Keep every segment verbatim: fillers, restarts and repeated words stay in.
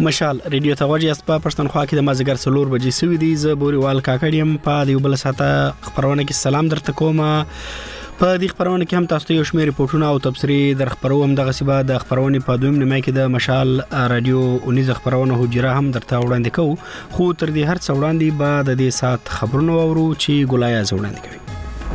مشال ریډیو توجه اسپا پښتونخوا کې د مازیګر څلور بجې سوي دي. زه بوريوال کاکړیم په دیو بل ساته خبرونه کې سلام درته کوم. په دې خبرونه کې هم تاسو ته یو شمېر ریپورتونه او تبصري در خبروم. دغه سیبه د خبرونه په دویم نیمه کې د مشال رادیو اونیز خبرونه هجره هم درته وړاندې کوو. خو تر دې هر څه وړاندې به د دې سات خبرونه وورو چې ګولایا وړاندې کوي.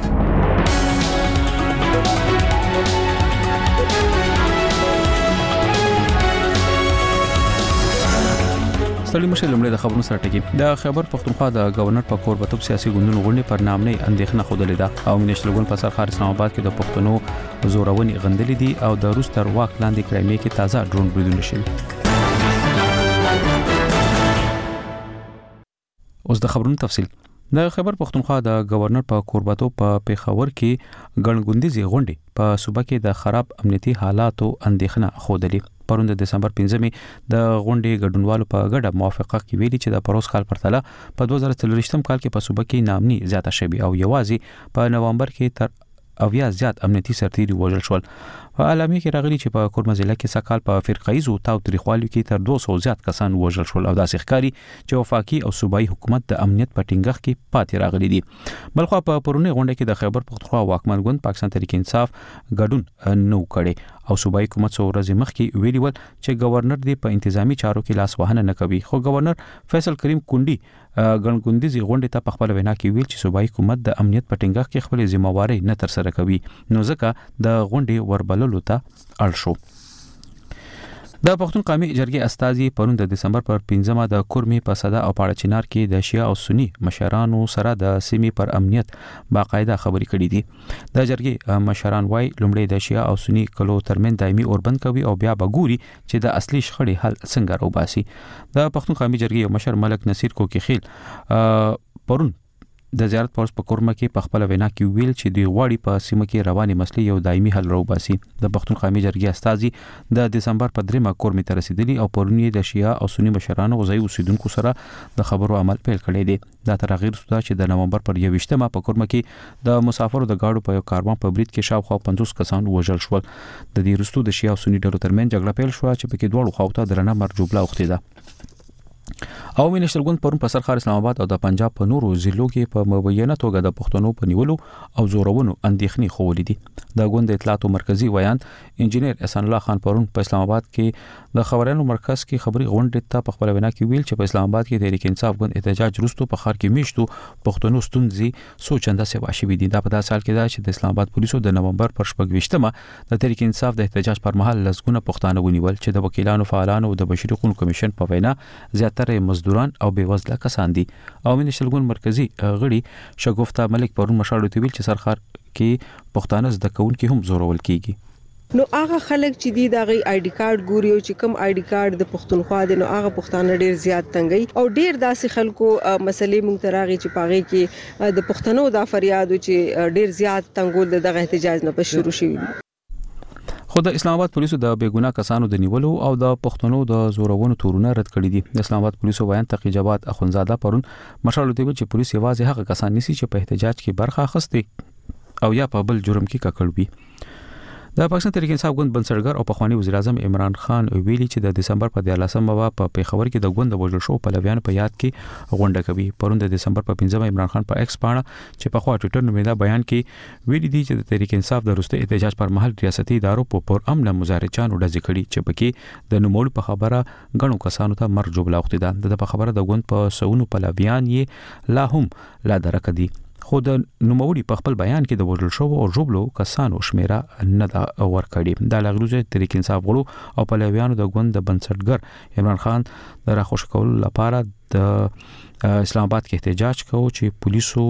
ستړي مشه لمړی د خبرونو سره ټکی. د خیبر پختونخوا د گورنر په کوربتوب سیاسي ګوندونو غونډې پر نامنۍ اندېښنه خوده لیده او منیشتر ګوند په سر خار اسلام آباد کې د پښتنو زورونی غندلې دي او د روس تر واک لاندې کرایمې کې تازه ډرون بریدونه شوي. اوس د خبرونو تفصیل. د خیبر پختونخوا د گورنر په کوربتوب په پیښور کې ګڼګوندیزي غونډې په صوبه کې د خراب امنیتي حالاتو اندېښنه خوده لیده. پرون د دسمبر پنځمې د غونډې ګډونوالو په ګډه موافقه کې ویلي چې د پروس کال پرتله په دوه زره څلوېښتم کال کې په صوبه کې نامني زیاته شوې او یوازې په نوامبر کې تر اویا زیات امنیتي سرتیري وژل شول. په اعلامیه کې راغلي چې په کورمه ضلع کې سکهال په فرقایزو تاو تاریخوالو کې تر دوه سوه زیات کسان وژل شول او داسې ښکاري چې وفاقي او صوبایي حکومت د امنیت په ټینګښت کې پاتې راغلي دي. بلخو په پرونی غونډه کې د خیبر پختونخوا واکمن ګوند پاکستان تحریک انصاف ګډون نو کړي او صوبایي حکومت څو ورځې مخکې ویلي ول چې گورنر دی په انتظامی چارو کې لاس وهنه نه کوي. خو گورنر فیصل کریم کونډي ګڼګوندیزي غونډې ته په خپل وینا کې ویل چې صوبایي حکومت د امنیت په ټینګښت کې خپل ذمہواری نه تر سره کوي نو ځکه د غونډې وربللو ته اړ شو. د پښتون قومي جرګې استازي پرون د دسمبر پر پنځمه د کورمي په صدا او پاړه چنار کې د شیعه او سنی مشرانو سره د سیمې پر امنیت باقاعده خبرې کړې دي. د جرګې مشران وايي لومړی د شیعه او سنی کلو ترمن دایمي اوربند کوي او بیا به ګوري چې د اصلي شخړې حل څنګه راوباسي. د پښتون قومي جرګې مشر ملک نصیر کوکی خیل پرون د زیارت پولیس په کورمه کې په خپل وینا کې ویل چې د غواړي په سیمه کې رواني مسلې یو دایمي حل راوباسي. د پښتون قومي جرګې استازي د دسمبر په دریمه کورمه ته رسیدلی او پرونی د شیعه او سنی مشرانو او ځای اوسیدونکو سره د خبرو عمل پیل کړی دی. دا تر هغه وروسته چې د نومبر پر یوویشتمه په کورمه کې د مسافرو د گاډو په یو کاروان په برید کې شاوخوا پنځوس کسان وژل شول. د دې وروسته د شیعه او سنی ډلو ترمنځ جګړه پیل شو چې په کې دوه خواته درنه مرجوبله وختي ده. او منیشتر ګوند پرون په سرخار اسلام آباد او د پنجاب په نورو ضلعو کې په مبینه توګه د پښتنو په نیولو او زورونو اندېښنې خولې دي. د ګوند اطلاعاتو مرکزی ویان انجینیر احسان الله خان پرون په اسلام آباد کې د خبرونو مرکز کې خبري غونډې ته په خپل وینا کې ویل چې په اسلام آباد کې تحریک انصاف ګوند احتجاج وروسته په خار کې میشتو پښتنو ستونزې سوچنده سیوا شوې دي. دا په داسې حال کې ده چې د اسلام آباد پولیسو د نومبر پر شپږویشتمه د تحریک انصاف د احتجاج پر مهال لسګونه پښتانه ونیول چې د وکیلانو فعالانو او د بشري حقوقو کمیشن په وینا زیاتره مزدوران او بیوزله کسان دي. او منیشتر ګوند مرکزی غړي شګوفتا ملک پرون مشال ویل چې سرخار کې پښتانه زده کوونکي هم زورول کیږي. نو هغه خلک چې دی دغه آی ډی کارت ګوري او چې کوم آی ډی کارت د پښتونخوا دی نو هغه پښتانه ډیر زیات تنګي او ډیر داسې خلکو مسلې مونږ تراغي چې پاغي کې د پښتنو د فریاد چې ډیر زیات تنګول دغه احتجاج نه په شروع شوی. خو د اسلام آباد پولیسو د بیګناه کسانو د نیولو او د پښتنو د زورونو تورونه رد کړی دي. د اسلام آباد پولیسو ویان تقی جواد اخونزاده پرون مشال ویل چې پولیس یوازې هغه کسان نیسي چې په احتجاج کې برخه اخیستي او یا په بل جرم کې ککړ وي. د پاکستان تحریک انصاف ګوند بنسټګر او پخوانی وزیر اعظم عمران خان ویلي چې د دسمبر په دیارلسمه وا په پیښور کې د ګوند وژل شو پلویانو په یاد کې غونډه کوي. پرون د دسمبر په پنځمه عمران خان په ایکس باندې چې په خوا ټوئیټر نومیدا بیان کې ویلي دي چې د تحریک انصاف د روسته احتجاج پر مهال ریاستي ادارو په پر امن مظاهرچانو ډزې کړي چې پکې د نوموړي په خبره غنو کسانو ته مرګ جوړ لاوختي ده. د په خبره د ګوند په سونو پلویان یې لا هم لا درک دي. خو د نوموړي په خپل بیان کې د وژل شو او جوړلو کسانو شمیره نه دا ور کړی. د لغړوزه تحریک انصاف غړو او پلویانو د ګوند د بنسټګر عمران خان د راخوش کولو لپاره د اسلام آباد کې احتجاج کوي چې پولیسو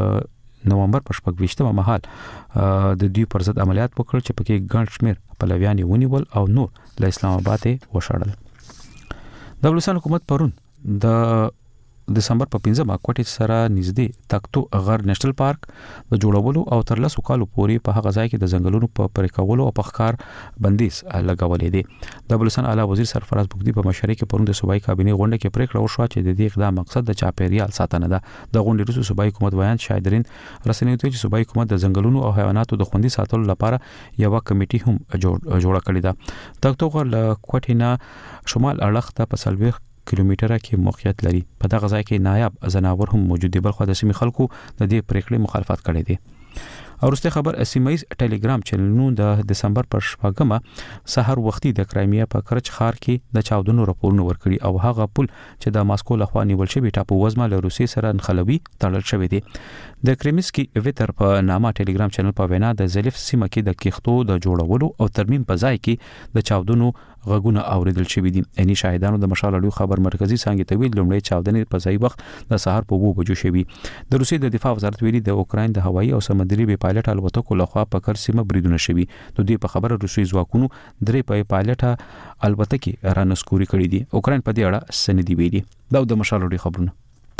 د نومبر په شپږویشتمه مهال د دوی پر ضد عملیات وکړ چې پکې ګڼ شمیر پلویان ونیول او نور له اسلام آباد وشړل. د بلوچستان حکومت پرون د دسمبر په پنځمه کوټې سره نږدې تختو غر نېشنل پارک د جوړولو او تر لسو کالو پورې په هغه ځای کې د ځنګلونو په پرېکولو او په ښکار بندیز لګولې دي. د بلوچستان اعلی وزیر سرفراز بګدی په مشرۍ کې پروند صوبایي کابینې غونډه کې پریکړه وشوه چې د دې اقدام مقصد د چاپیریال ساتنه ده. د غونډې وروسته صوبایي حکومت بیان شایدرین رسنیو ته چې صوبایي حکومت د ځنګلونو او حیواناتو د خوندي ساتلو لپاره یو کمیټي هم جوړ کړې ده. تختو غر له کوټې نه شمال اړخ ته په سلويخ کیلومتره کې موقعیت لري. په دغه ځای کې نایاب زناور هم موجود دي، بلخو د سیمې خلکو د دې پریکړې مخالفت کړې دي. او وروسته خبر سیمایي ټلګرام چینلونو د دسمبر پر شپږمه سحر وختي د کرایمیا په کرچ ښار کې د چاودنو راپورونه ورکړي او هغه پل چې د ماسکو لخوا نیول شوی ټاپو وزمه له روسیې سره نښلوي تړل شوی دی. د کریمسکی ویتر په نامه ټلګرام چینل په وینا د زلیف سیمه کې د کیختو د جوړولو او ترمیم په ځای کې د چاودنو غږونه اوریدل شوی دي. اني شاهدانو د مشال اړیو خبر مرکزی څنګه ته ویل لومړی چاودنې په ځای وخت د سحر په وو بجو شوی. د روسیې د دفاع وزارت ویلي د اوکراین د هوایي او سمندري بي پایلټ الوتکو لخوا په کر سیمه بریدونه شوی. د دې په خبره روسي ځواکونو درې په پایلټ الوتکې رانسکوري کړې دي. اوکراین په دې اړه سندې ویلي. دا د مشال اړیو خبرونه.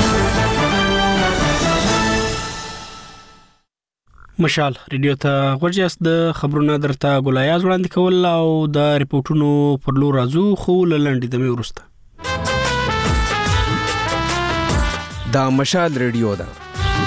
مشال ریډیو ته غوړیاست د خبرونو درته ګولایاز وړاندې کول او د ریپورتونو پر لور راځو خو لنډې دمه ورسته. دا مشال ریډیو ده.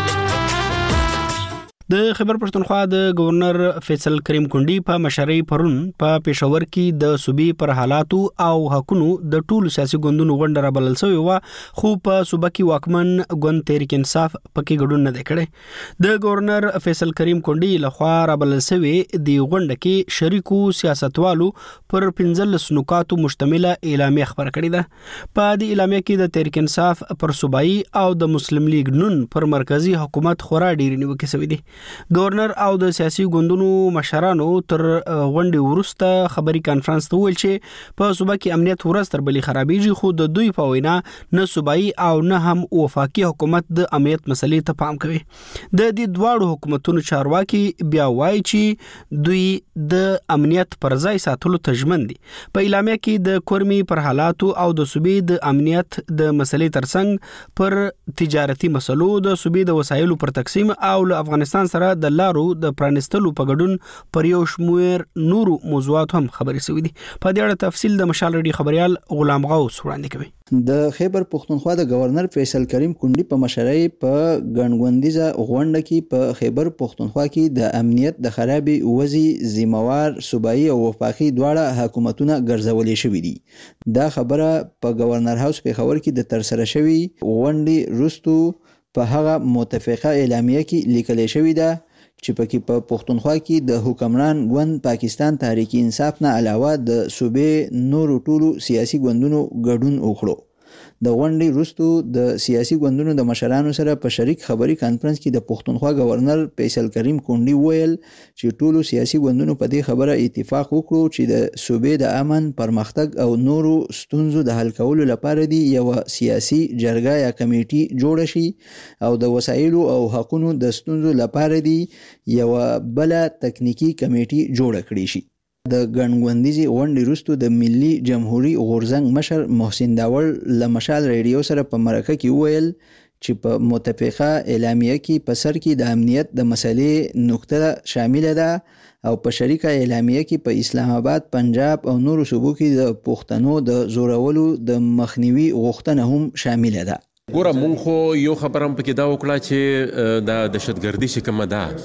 د خیبر پښتونخوا د گورنر فیصل کریم کونډي په مشرۍ پرون په پېښور کې د صوبې پر حالاتو او حقونو د ټولو سیاسي ګوندونو غونډه را بلل شوې و، خو په صوبه کې واکمن ګوند تحریک انصاف پکې ګډون نه کړي. د گورنر فیصل کریم کونډي لخوا را بلل شوې د غونډه کې شریکو سیاستوالو پر پنځلس نکاتو مشتمله اعلامیه خبر کړې ده. په دې اعلامیه کې د تحریک انصاف پر صوبایي او د مسلم لیگ نون پر مرکزی حکومت خورا ډېرې نیوکې شوې دي. گورنر او د سیاسي ګوندونو مشرانو تر غونډې وروسته خبري کانفرنس ته ویل چې په صوبه کې امنیت ورځ تر بلې خرابېږي، خو د دوی په وینا نه صوبایي او نه هم وفاقي حکومت د امنیت مسلې ته پام کوي. د دې دواړو حکومتونو چارواکي بیا وایي چې دوی د امنیت پر ځای ساتلو ته ژمن دي. په اعلامیه کې د کورمي پر حالاتو او د صوبې د امنیت د مسلې ترڅنګ پر تجارتي مسلو، د صوبې د وسایلو پر تقسیم او له افغانستان سره د لارو د پرانستلو په ګډون پر یو شمېر نورو موضوعات هم خبرې شوې دي. په دې اړه تفصیل د مشال ریډیو خبريال غلام غوث وړاندې کوي. د خیبر پښتونخوا د گورنر فیصل کریم کونډي په مشرۍ په ګڼګوندیزه غونډه کې په خیبر پښتونخوا کې د امنیت د خرابې وضعي ذمہوار صوبایي او وفاقي دواړه حکومتونه ګرځولې شوې دي. دا خبره په گورنر هاوس پېښور کې د ترسره شوی غونډې وروسته په هغه متفقه اعلامیه کې لیکل شوی ده چې پکې په پښتونخوا کې د حکمران ګوند پاکستان تحریک انصاف نه علاوه د صوبې نورو ټولو سیاسي ګوندونو ګډون وکړو. د غونډې وروسته د سیاسي ګوندونو د مشرانو سره په شریک خبري کانفرنس کې د پښتونخوا گورنر فیصل کریم کونډي ویل چې ټولو سیاسي ګوندونو په دې خبره اتفاق وکړو چې د صوبې د امن، پرمختګ او نورو ستونزو د حل کولو لپاره دی یو سیاسي جرګه یا کمیټي جوړ شي او د وسایلو او حقونو د ستونزو لپاره دی یو بل تکنیکی کمیټي جوړ کړي شي. د ګڼګوندیزي غونډې وروسته د ملي جمهوریت غورځنګ مشر محسن داور له مشال ریډیو سره په مرکه کې ویل چې په متفقه اعلامیه کې په سر کې د امنیت د مسلې نقطه شامل ده او په شریکه اعلامیه کې په اسلام آباد، پنجاب او نورو صوبو کې د پښتنو د زورولو د مخنیوي غوښتنه هم شامل ده. ګوره مونږ خو یو خبر هم پکې دا وکړه چې دا دهشتګردي چې کومه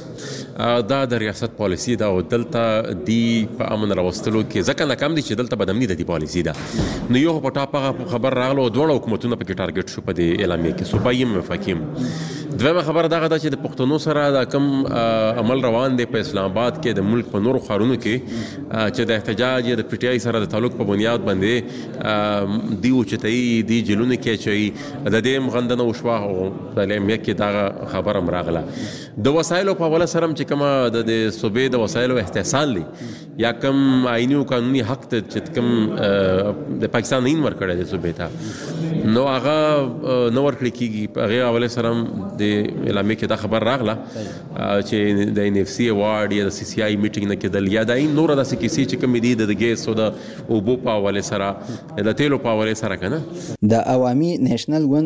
ده دا د ریاست پالیسي ده او دلته دی په امن راوستلو کې ځکه ناکام دي چې دلته بدامني د دې پالیسي ده. نو یو په ټاپه خبر راغلو دوه حکومتونه پکې ټارګټ شو په دې اعلامیه کې صوبایي مفاهیم. دویمه خبره دغه ده چې د پښتنو سره د کم عمل روان دی په اسلام آباد کې د ملک په نورو ښارونو کې چې د احتجاج د پی ټی آی سره د تعلق په بنیاد باندې دی اوچتای دی جلونه کې چې د دې مغندنه وشوه او د اعلامیه کې دا خبره مراغله. د وسایلو په حواله سره چې کومه د صوبې د وسایلو استحصال دی یا کوم آئینی او قانوني حق ته چې کوم د پاکستان نه ورکړی دی صوبې ته نو هغه نو ورکړی کیږي. په هغه حواله سره د اعلامیه کې دا خبر راغله چې د ان اف سی اوارډ یا د سی سی آی میټینګ نه کېدل یا د نور د سکیسي چې کوم دي د ګیس او د اوبو په حواله سره د تیلو په حواله سره کنه د عوامي نېشنل ګوند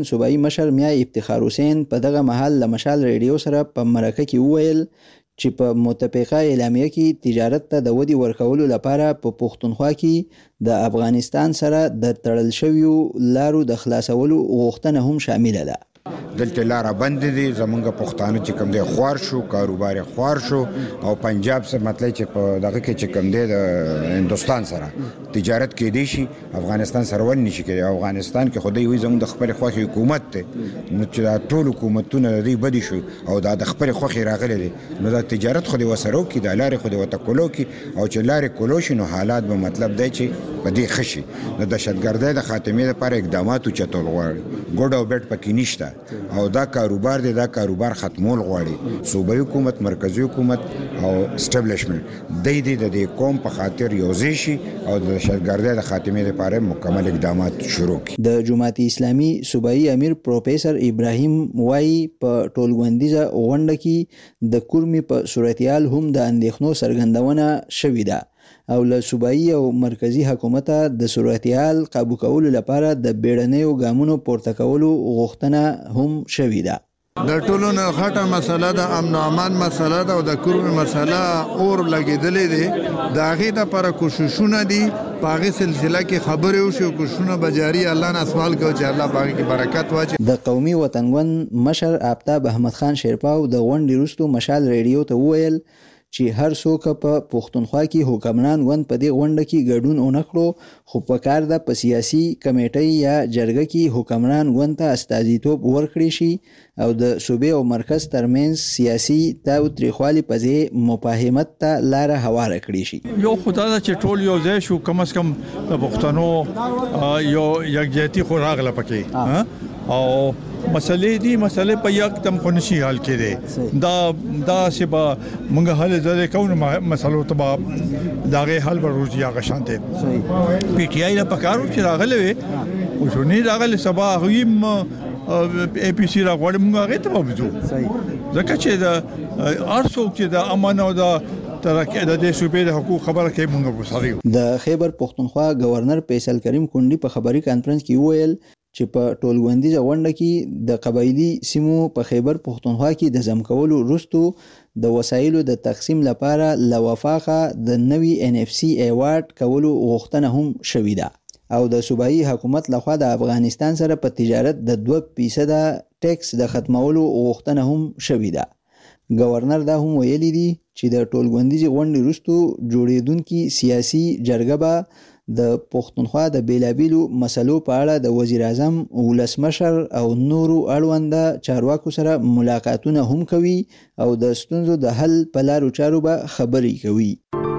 پارټیشن صوبایي مشر میا افتخار حسین په دغه مهال له مشال ریډیو سره په مرکه کې وویل چې په متفقه اعلامیه کې تجارت ته د ودی ورکولو لپاره په پښتونخوا کې د افغانستان سره د تړل شویو لارو د خلاصولو غوښتنه هم شامل ده. دلته لاره بند دي، زمونږ پښتانه چې کوم دی خوار شو، کاروبار خوار شو، او پنجاب سره مطلب چې په دغه کې چې کوم دی د هندستان سره تجارت کې دی شي، افغانستان سره ول نشي کېږي. افغانستان کې خدای وي زموږ د خپل خوخي حکومت ته نو چې دا ټول حکومتونه دی بدی شو او دا د خپل خوخي راغلي دي، نو دا تجارت خو دی وسرو کې د لارې خو دی وته کولو کې، او چې لارې کولو شي نو حالات به مطلب دی چې په دې خشي نو د دهشتګردۍ د خاتمې لپاره اقدامات چتول غواړي. ګډ او بیٹ پکې نشته او دا کاروبار دی، دا کاروبار ختمول غواړي. صوبایي حکومت، مرکزی حکومت او اسټابلیشمنت د دې د دې قوم په خاطر یوځای شي او د دهشتګردۍ د خاتمې لپاره مکمل اقدامات شروع کړي. د جماعت اسلامي صوبایي امیر پروفیسور ابراهیم وای په ټولغونډیزه غونډه کې د کورمي په صورتحال هم د اندېښنو څرګندونه شوې ده او له صوبایي او مرکزی حکومت د صورتحال قابو کولو لپاره د بیړنیو ګامونو پورته کولو غوښتنه هم شوې ده. د ټولو نه غټه مسله د امن او امان مسله ده او د کورمي مسله اور لګېدلې دي. د هغې دپاره کوششونه دي، په هغې سلسله کې خبرې وشي او کوششونه به جاري. الله نه سوال کوو چې الله په هغې کې برکت واچوي. د قومي وطنګوند مشر آفتاب احمد خان شیرپاو د غونډې وروسته مشال ریډیو ته وویل چې هر څوک په پښتونخوا کې حکمران غوند په دې غونډه کې ګډون ونه کړو، خو په کار ده په سیاسي کمیټۍ یا جرګه کې حکمران غوند ته استازیتوب ورکړي شي او د صوبې او مرکز ترمنځ سیاسي تاوتریخوالي په ځای مفاهمت ته لاره هواره کړي شي. یو خدای چې ټول یو ځای شو، کم از کم د پښتنو یو یکجهتي خو راغله پکې او مسلې دي، مسلې په یک تم خو نشي حل کېدی. دا دا سبا موږ حل زده کوو، مسلو ته داغه حل به روزي هغه شانته پی ټی آی له پکارو چې راغله وي او شونې راغله سبا غویم اي پی سي راغړم موږ هغه ته وځو. ځکه چې دا ارڅو چې د امن او د ترکه د دې صوبې د حقوق خبره کوي موږ وساريو. د خیبر پښتونخوا گورنر فیصل کریم کونډي په خبري کانفرنس کې وویل چې په ټولغونډیزه غونډه کې د قبایلی سیمو په خیبر پښتونخوا کې د ځم کولو وروسته د وسایلو د تقسیم لپاره لوفاقه د نوي ان اف سي ایوارډ کولو غوښتنه هم شوې ده او د صوبایي حکومت لخوا د افغانستان سره په تجارت د دوه فیصد ټیکس د ختمولو غوښتنه هم شوې ده. گورنر دا هم ویلي دي چې د ټولغونډیزه غونډې وروسته جوړېدونکي سیاسي جرګه به د پښتونخوا د بیلابیلو مسلو په اړه د وزیر اعظم، ولسمشر او نورو اړونده چارواکو سره ملاقاتونه هم کوي او د ستونزو د حل په لارو چارو به خبرې کوي.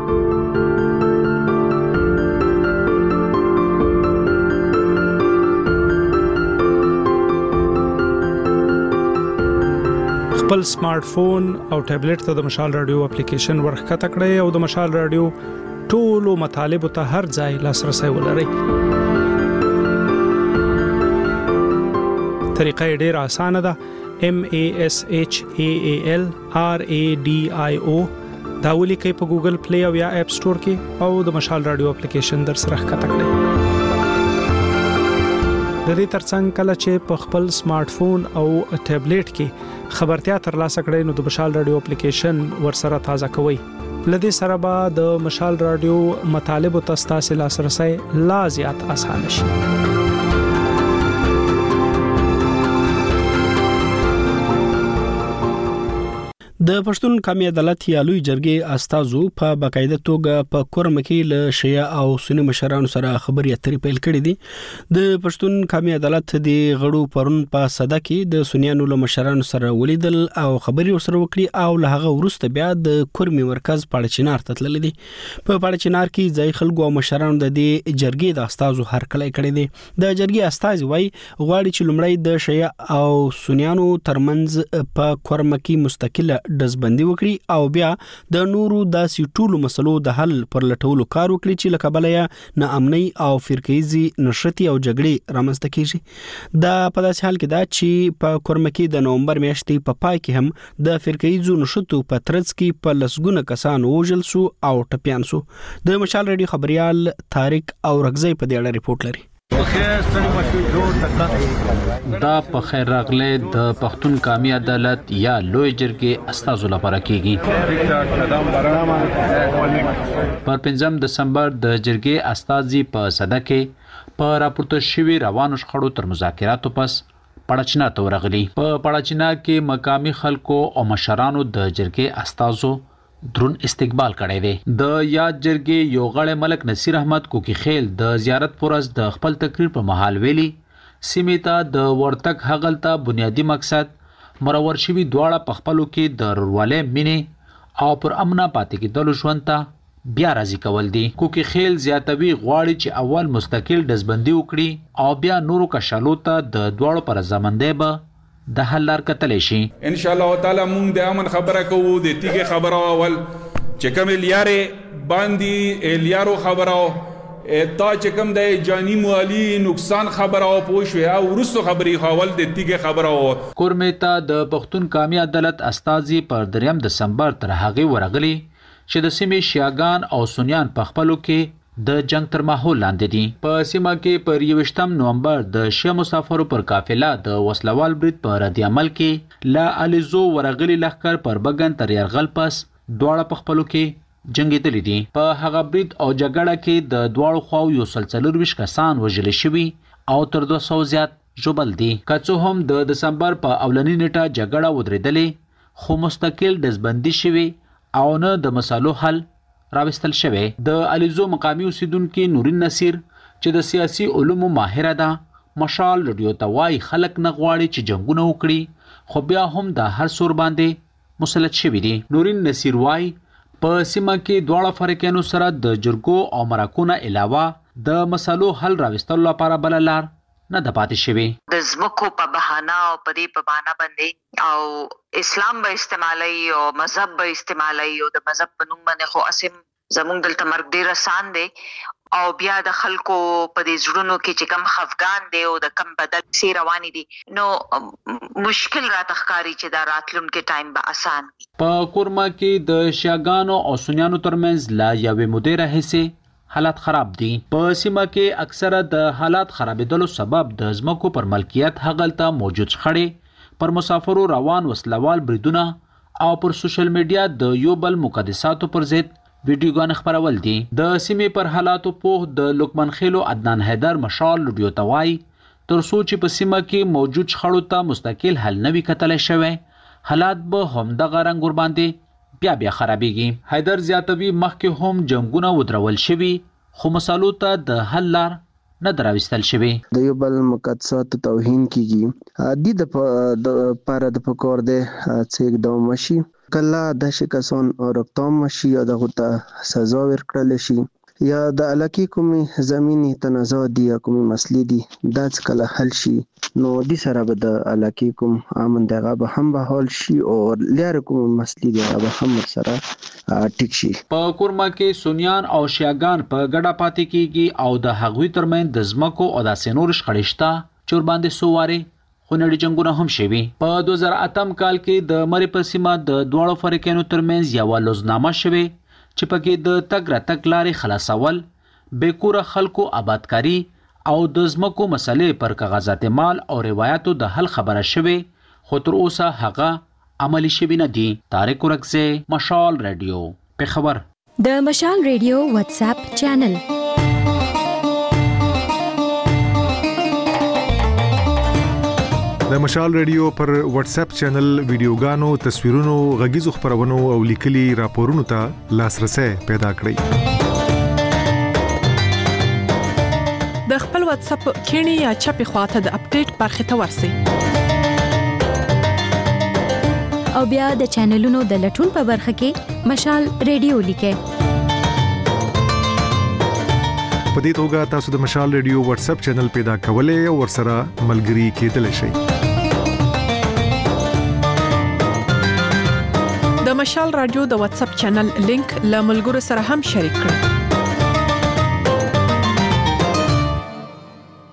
خپل سمارټ فون او ټابلیټ ته د مشال رادیو اپلیکیشن ورخکته کړئ او د مشال رادیو ټولو مطالب ته هر ځای لاسرسي ولرئ. طریقه ډیره اسانه ده. M A S H A A L R A D I O دا ولیکئ په ګوګل پلی او یا اپ سٹور کې او د مشال رادیو اپلیکیشن در سره ښکته کړئ. د دې ترڅنګ کله چې په خپل سمارټ فون او ټابلیټ کې خبرتیا ترلاسه کړئ نو د مشال رادیو اپلیکیشن ورسره تازه کوئ. لدې سره به د مشال رادیو مطالب او تاسو لاسرسي لا زیات آسان شي. د پښتون قومي عدالت یا لوی جرګې استازو په باقاعده توګه په کورم کې له شیعه او سنی مشرانو سره خبرې اترې پیل کړې دي. د پښتون قومي عدالت د غړو پرون په صدا کې د سنیانو له مشرانو سره ولیدل او خبرې ورسره وکړي او له هغه وروسته بیا د کورمي مرکز پاړچینار ته تلل دي. په پاړچینار کې ځای خلکو او مشرانو د دې جرګې د استازو هرکلی کړی دي. د جرګې استاذ وای غواړي چې لومړی د شیعه او سنیانو ترمنځ په کورم کې مستقله دزبندي وکړي او بیا د نورو داسې ټولو مسلو د حل پر لټولو کار وکړي چې لکه بلیا نه امني او فرقه‌ایزي نشرتي او جګړې رامنځته کیږي. دا په داسې حال کې دا چې په کورم کې د نومبر میاشتې په پای کې هم د فرقه‌ایزو نشرتو په ترڅ کې په لسګونه کسان وژل سو او ټپيان سو. د مشال رادیو خبريال طارق او رغزي په دې اړه ریپورت لري. دا په خیر راغله د پښتون قومي عدالت یا لوی جرګې استازو لپاره کیږي. پر پنځم دسمبر د جرګې استازي په صدا کې په راپورته شوی روانو شخړو تر مذاکراتو پس پړچنا ته ورغلي. په پړچنا کې مقامي خلکو او مشرانو د جرګې استازو درون استقبال کړی دی. د یاد جرګې یو غړی ملک نصیر احمد کوکی خیل د زیارت پرز د خپل تقریر په محل ویلي سیمې ته د ورتک هغلته بنیادی مقصد مرور شوی دواړه په خپلو کې د رورولۍ مینې او پر امنه پاتې کېدلو ژوند ته بیا راضي کول دي. کوکی خیل زیاتوي غواړي چې اول مستقل ډزبندي وکړي او بیا نورو کشالو ته د دواړو پر رضامندۍ به د حل لار کتلی شي. ان شاء الله تعالی مونږ د امن خبره کوو، د تیګه خبره اول چې کوم لیارې باندې لیارو خبره تا چې کوم د جانی مالی نقصان خبره او پوښوي او ورسو خبري حوال د تیګه خبره. کورمیتا د پښتون قومي عدالت استازي پر دریم دسمبر تر هغه ورغلي چې د سیمې شیاغان او سنیان په خپلو کې د جنگ تر ماحول لاندې دي. په سیمه کې پر یوشتم نومبر د شیا مسافرو پر قافله د وسلوال برید په رد عمل کې لا الیزو ورغلي لخر پر بغن تر يرغل پس دواړه په خپلو کې جنگیدلې دي. په هغه برید او جګړه کې د دواړو خواو یو سلسله ویش کسان وژل شوي او تر دوه سوه زیات ژوبل دي. که څه هم د دسمبر په اولنی نیټه جګړه ودرېدلې خو مستقل ډزبندي شوي او نه د مسالو حل راوستل شوی. د الیزو مقامی اوسیدونکو نورین نصیر چې د سیاسي علومو ماهره ده مشال رادیو ته وایي خلک نه غواړي چې جنگونه وکړي خو بیا هم د هر سور باندې مسلط شوي دي. نورین نصیر وایي په سیمه کې دواړه فریقینو سره د جرګو او مرکو نه علاوه د مسالو حل راوستلو لپاره بل لار نه د پاتې شوی. د زمکو په بهانه او په دې په بهانه باندې او اسلام به استعمالي او مذهب به استعمالي او د مذهب په نوم باندې خو اسیم زمونږ دلته مرګ ډیر آسان دی او بیا د خلکو په دې زړونو کې چې کم خفګان دی او د کم بدل سي رواني دي نو مشکل را تخکاری چې دا راتلونکي ټایم به آسان وي. په کورما کې د شیاګانو او سنیانو ترمنځ لا یوې مودې راهیسې حالات خراب دي. په سیمه کې اکثره د حالات خرابېدلو سبب د ځمکو پر ملکیت هغلته موجود شخړې پر مسافرو روان وسلوال بریدونه او پر سوشل میډیا د یو بل مقدساتو پر ضد ویډیوګان خبرول دي. د سیمې پر حالاتو په د لقمان خیلو عدنان حیدر مشال لډیو توای تر څو چې په سیمه کې موجود شخړو ته مستقل حل نوي کتل شوی حالات به هم د غرنګ ور باندې بیا بیا خرابېږي. حیدر زیاتوي مخکې هم جنگونه ودرول شوي خو مسالو ته د حل لار نه دراوستل شوی. د یو بل مقدسات توهین کیږي د د لپاره د پکور دی چې اقدام وشي کله د شکسون او رقم شي او دغه ته سزا ورکړل شي یا د علاقې کومې زمینی تنازع دي یا کومې مسلې دي دا کله حل شي نو د سره به د علاقې کوم امن دغه به هم به حل شي او لاره کوم مسلې دي به هم سره ټیک شي. په کورما کې سنیان او شیاګان په ګډه پاتې کیږي او د هغوی ترمن د زمکو او د سينور شخړشتا چور باندې سوواري خونړي جنگونه هم شوي. په دوه زره اتم کال کې د مری په سیمه د دواړو فریقینو ترمنځ یو لوزنامه شوه چې پکې د تګ را تګ لارې خلاصول بیکوره خلکو آبادکاری او د زمکو مسلې پر کاغذات مال او روایتو د حل خبره شوه خو تر اوسه هغه عملی شوی نه دي. طارق ورکزه مشال رادیو په خبر. د مشال رادیو واتس اپ چینل د مشال رادیو پر واتس اپ چینل ویډیوګانو تصویرونو غږیزو خبرونو او لیکلي راپورونو ته لاسرسي پیدا کړئ. د خپل واتس اپ کینی یا چپی خواته د اپډیټ برخه ته ورسی او بیا د چینلونو د لټون په برخه کې مشال رادیو لیکه. په دې توګه تاسو د مشال رادیو واتس اپ چینل پیدا کولای او ورسره ملګري کېدلی شئ. د مشال رادیو د واتس اپ چینل لینک له ملګرو سره هم شریک کړئ.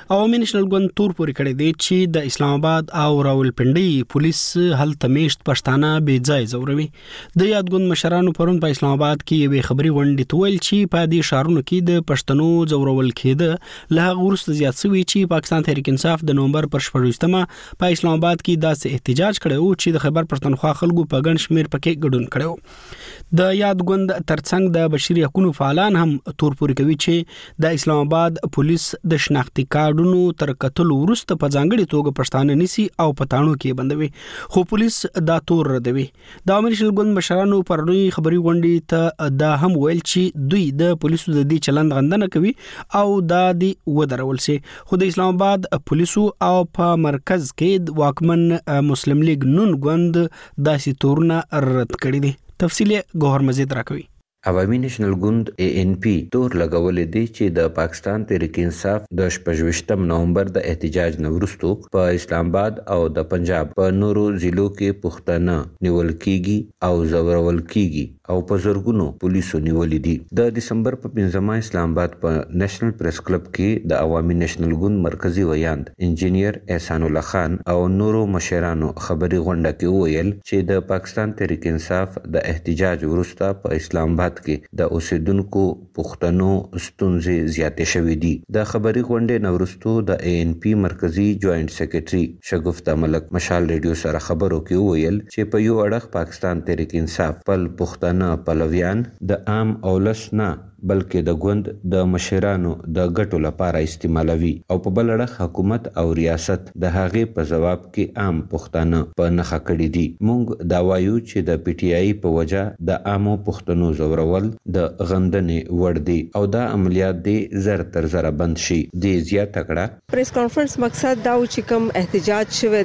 عوامي نېشنل ګوند تور پورې کړی دی چې د اسلام آباد او راولپنډي پولیس هلته میشت پښتانه بې ځای ځوروي. د یاد ګوند مشرانو پرون په اسلام آباد کې یوې خبري غونډې ته ویل چې په دې ښارونو کې د پښتنو ځورول کېده له هغه وروسته زیات شوی چې پاکستان تحریک انصاف د نومبر پر شپږمه په اسلام آباد کې داسې احتجاج کړی و چې د خیبر پښتونخوا خلکو په ګڼ شمېر پکې ګډون کړی. د یاد ګوند ترڅنګ د بشري حقوقو فعالان هم تور پورې کوي چې د اسلام آباد پولیس د شناختی کارډونو تر کتلو وروسته په ځانګړي توګه پښتانه نیسي او پټانو کې بندوي، خو پولیس دا تور ردوي. د عوامي نېشنل ګوند مشرانو پرونی خبري غونډې ته دا هم ویل چې دوی د پولیسو د دې چلند غندنه کوي او دا دی ودرول سي. خو د اسلام آباد پولیسو او په مرکز کې واکمن مسلم لیگ نون ګوند داسې تورونه رد کړی دي. تفصیل ګوهر مزید راکوي. عوامي نېشنل ګوند اے ان پی تور لګولې دی چې د پاکستان تحریک انصاف د شپږم نومبر د احتجاج نورستو په اسلام آباد او د پنجاب په نورو ضلعو کې پښتانه نیول کیږي او زورول کیږي او په زرګونو پولیسو نیولې دي. د دسمبر په پنځمه اسلام آباد په نېشنل پریس کلب کې د عوامي نېشنل ګوند مرکزی ویاند انجینیر احسان الله خان او نورو مشرانو خبري غونډه کې ویل چې د پاکستان تحریک انصاف د احتجاج وروسته په اسلام آباد کې د اوسیدونکو پښتنو ستونزې زیاتې شوې دي. د خبري غونډې نورستو د اے ان پی مرکزی جوائنٹ سیکریټري شګفتا ملک مشال ریډیو سره خبرو کې ویل چې په یو اړخ پاکستان تحریک انصاف پل پښتنه پلویان د عام اولس نه بلکې د ګوند د مشرانو د ګټو لپاره استعمالوي او په بل اړخ حکومت او ریاست د هغې په جواب کې عام پښتانه په نخښه کړي دي. موږ دا وایو چې د پی ټی آی په وجه د عامو پښتنو زورول د غندنې وړ دي او دا عملیات دي زر تر زر بند شي. د زیات تکړه پریس کانفرنس مقصد دا و چې کوم احتجاج شوه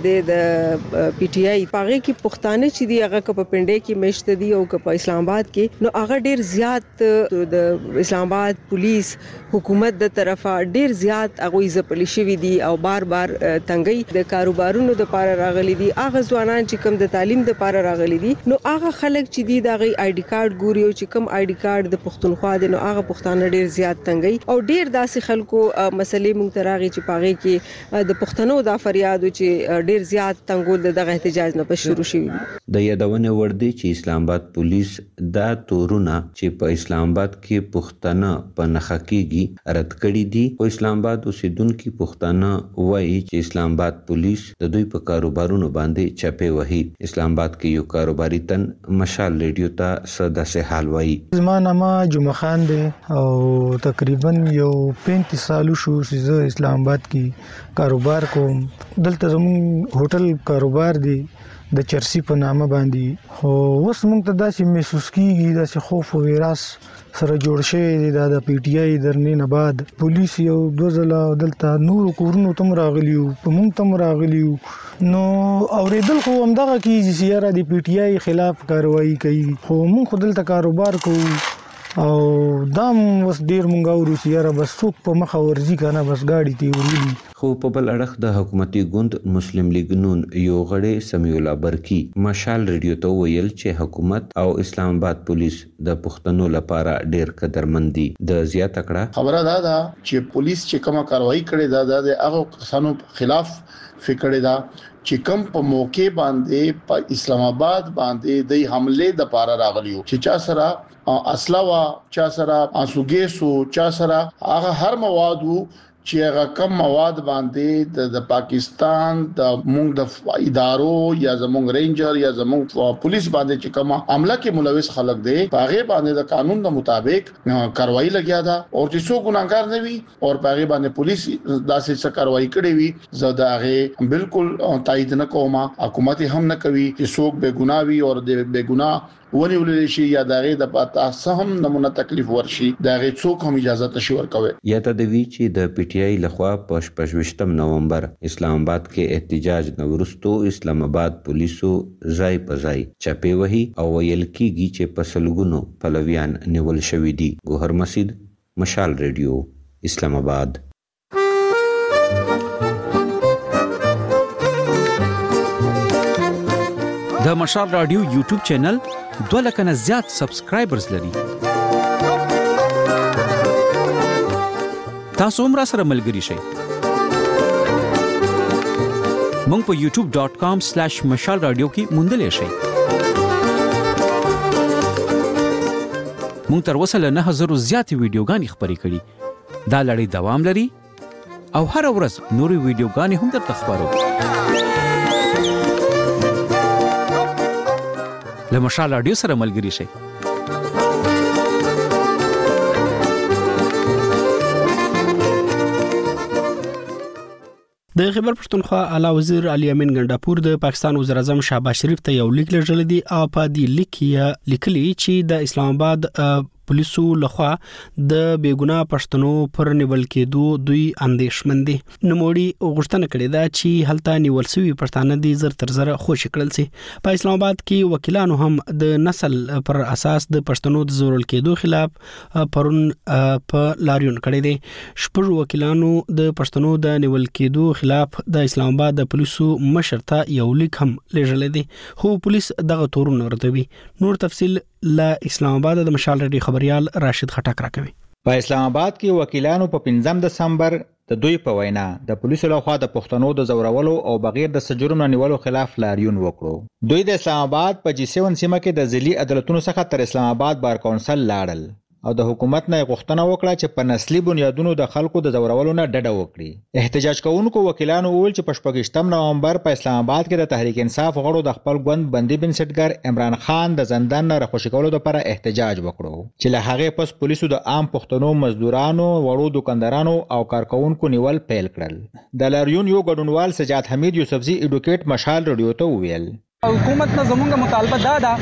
د پی ټی آی پاغه کې پښتانه چې دی هغه په پنډې کې مشت دي او په اسلام آباد کې نو هغه ډیر زیات د اسلام آباد پولیس حکومت د طرفه ډیر زیات هغه ځپل شوی دي او بار بار تنګي د کاروبارونو د پاره راغلي دي. هغه ځوانان چې کوم د تعلیم د پاره راغلي دي نو هغه خلک چې دي د آی ډي کارت ګوري او چې کوم آی ډي کارت د پښتونخوا د نو هغه پښتانه ډیر زیات تنګي او ډیر داسې خلکو مسلې مونږ تراغي چې پاغي کې د پښتنو د فریاد چې ډیر زیات تنګول دغه احتجاج نه په شروع شوی دي. د یادونه ور دي چې اسلام آباد پولیس دا تورونه چې په اسلام آباد کې پښتانه په نخښه کېږي رد کړي دي او اسلام آباد اوسیدونکو پښتانه وایي چې اسلام آباد پولیس د دوی په کاروبارونو باندې چپې وهي. اسلام آباد کې یو کاروباري تن مشال ریډیو ته صدا سه حال وایي. زما نامه جمعه خان دی او تقریبا یو پینتیس سال شو چې اسلام آباد کې کاروبار کوم. دلته زموږ هوټل کاروبار دی د چرسی په نامه باندې خو اوس موږ ته داسې محسوس کیږي داسې خوف او ویراس سره جوړ شوی دی. دا د پی ټی آی درنې نه بعد پولیس یو دوه ځله دلته نور کورونو تم راغلیو په موږ تم راغلیو نو اوریدل خو همدغه کیږي چې یاره د پی ټی آی خلاف کاروایی کوي خو موږ خو دلته کاروبار کوو او دام وس ډیر مونږ اورو چې یاره بس څوک په مخه ورځي کنه بس گاډي تی ورولي. خو په بل اړخ د حکومتي ګوند مسلم لیگ نون یو غړی سمیع الله برکی مشال ریډیو ته ویل چې حکومت او اسلام آباد پولیس د پښتنو لپاره ډیر قدرمن دي. د زیات تکړه خبره دا ده چې پولیس چې کومه کاروایی کړې ده د هغه کسانو خلاف فکر دا چې کوم په موقع باندې په اسلام آباد باندې د حمله د پاره راغلیو چې چا سره اصلا وا چا سره اسوګیسو چا سره هغه هر مواد چې هغه کم مواد باندې د پاکستان د مونږ د ادارو یا زمونږ رینجر یا زمونږ پولیس باندې چې کوم عمله کې ملوث خلک دي هغه باندې د قانون د مطابق کاروایی لګیا ده او چې څوک ګناګار نه وي او هغه باندې پولیس داسې څه کاروایی کړي وي زه دا هغه بالکل تایید نه کوم. حکومت هم نه کوي چې څوک بے ګناه وي او د بے ګناه ونی ولې شي یا دغه د پتا سهم نمونه تکلیف ورشي دغه څوک هم اجازه تشي ورکوي. یا تدوی چې د پی ټی آی لخوا په شپږم نومبر اسلام آباد کې احتجاج نورستو اسلام آباد پولیسو ځای په ځای چپې وهي او ویل کیږي چې په سلګونو پلویان نیول شوی دي. ګوهر مسید مشال ریډیو اسلام آباد. د مشال رادیو یوټیوب چینل دوه لکه نه زیات سبسکرایبرز لري. تاسو هم را سره ملګري شئ. مونږ په یوټیوب ډاٹ کام سلیش مشال رادیو کې موندلی شئ. مونږ تر اوسه له نه هزارو زیاتې ویډیوګانې خپرې کړي. دا لړۍ دوام لري او هر ورځ نورې ویډیوګانې هم درته خپرو. له مشال رادیو سره ملګري شئ. د خیبر پښتونخوا اعلی وزیر علي امین ګنډاپور د پاکستان وزیر اعظم شهباز شریف ته یو لیک لېږلی دی او په دې لیک کې لیکلي چې د اسلام آباد پولیسو لخوا د بیګناه پښتنو پر نیول کېدو دوی اندېښمن دي. نوموړي غوښتنه کړې ده چې هلته نیول شوي پښتانه دي زر تر زر خوشي کړل شي. په اسلام آباد کې وکیلانو هم د نسل پر اساس د پښتنو د زورل کېدو خلاف پرون په لاریون کړی دی. شپږ وکیلانو د پښتنو د نیول کېدو خلاف د اسلام آباد د پولیسو مشر ته یو لیک هم لېږلی دی، خو پولیس دغه تورونه ردوي. نور تفصیل له اسلام آباد د مشال رادیو خبريال راشد خټک راکوي. په اسلام آباد کې وکیلانو په پنځم دسمبر د دوی په وینا د پولیسو لخوا د پښتنو د زورولو او بغیر د سجرم نیولو خلاف لاریون وکړو. دوی د اسلام آباد په جی سیون سیمه کې د ځلي عدالتونو څخه تر اسلام آباد بار کونسل لاړل او د حکومت نه غوښتنه وکړه چې په نسلي بنیادونو د خلکو د زورولو نه ډډه وکړي. احتجاج کوونکو وکیلانو وویل چې په شپږم نومبر په اسلام آباد کې د تحریک انصاف غړو د خپل ګوند بندي بنسټګر عمران خان د زندان نه راخوشي کولو لپاره احتجاج وکړو چې له هغې پس پولیسو د عام پښتنو مزدورانو، وړو دکاندارانو او کارکونکو نیول پیل کړل. د لاریون یو ګډونوال سجاد حمید یوسفزي ایډوکیټ مشال رادیو ته وویل حکومت نه زمونږ مطالبه دا ده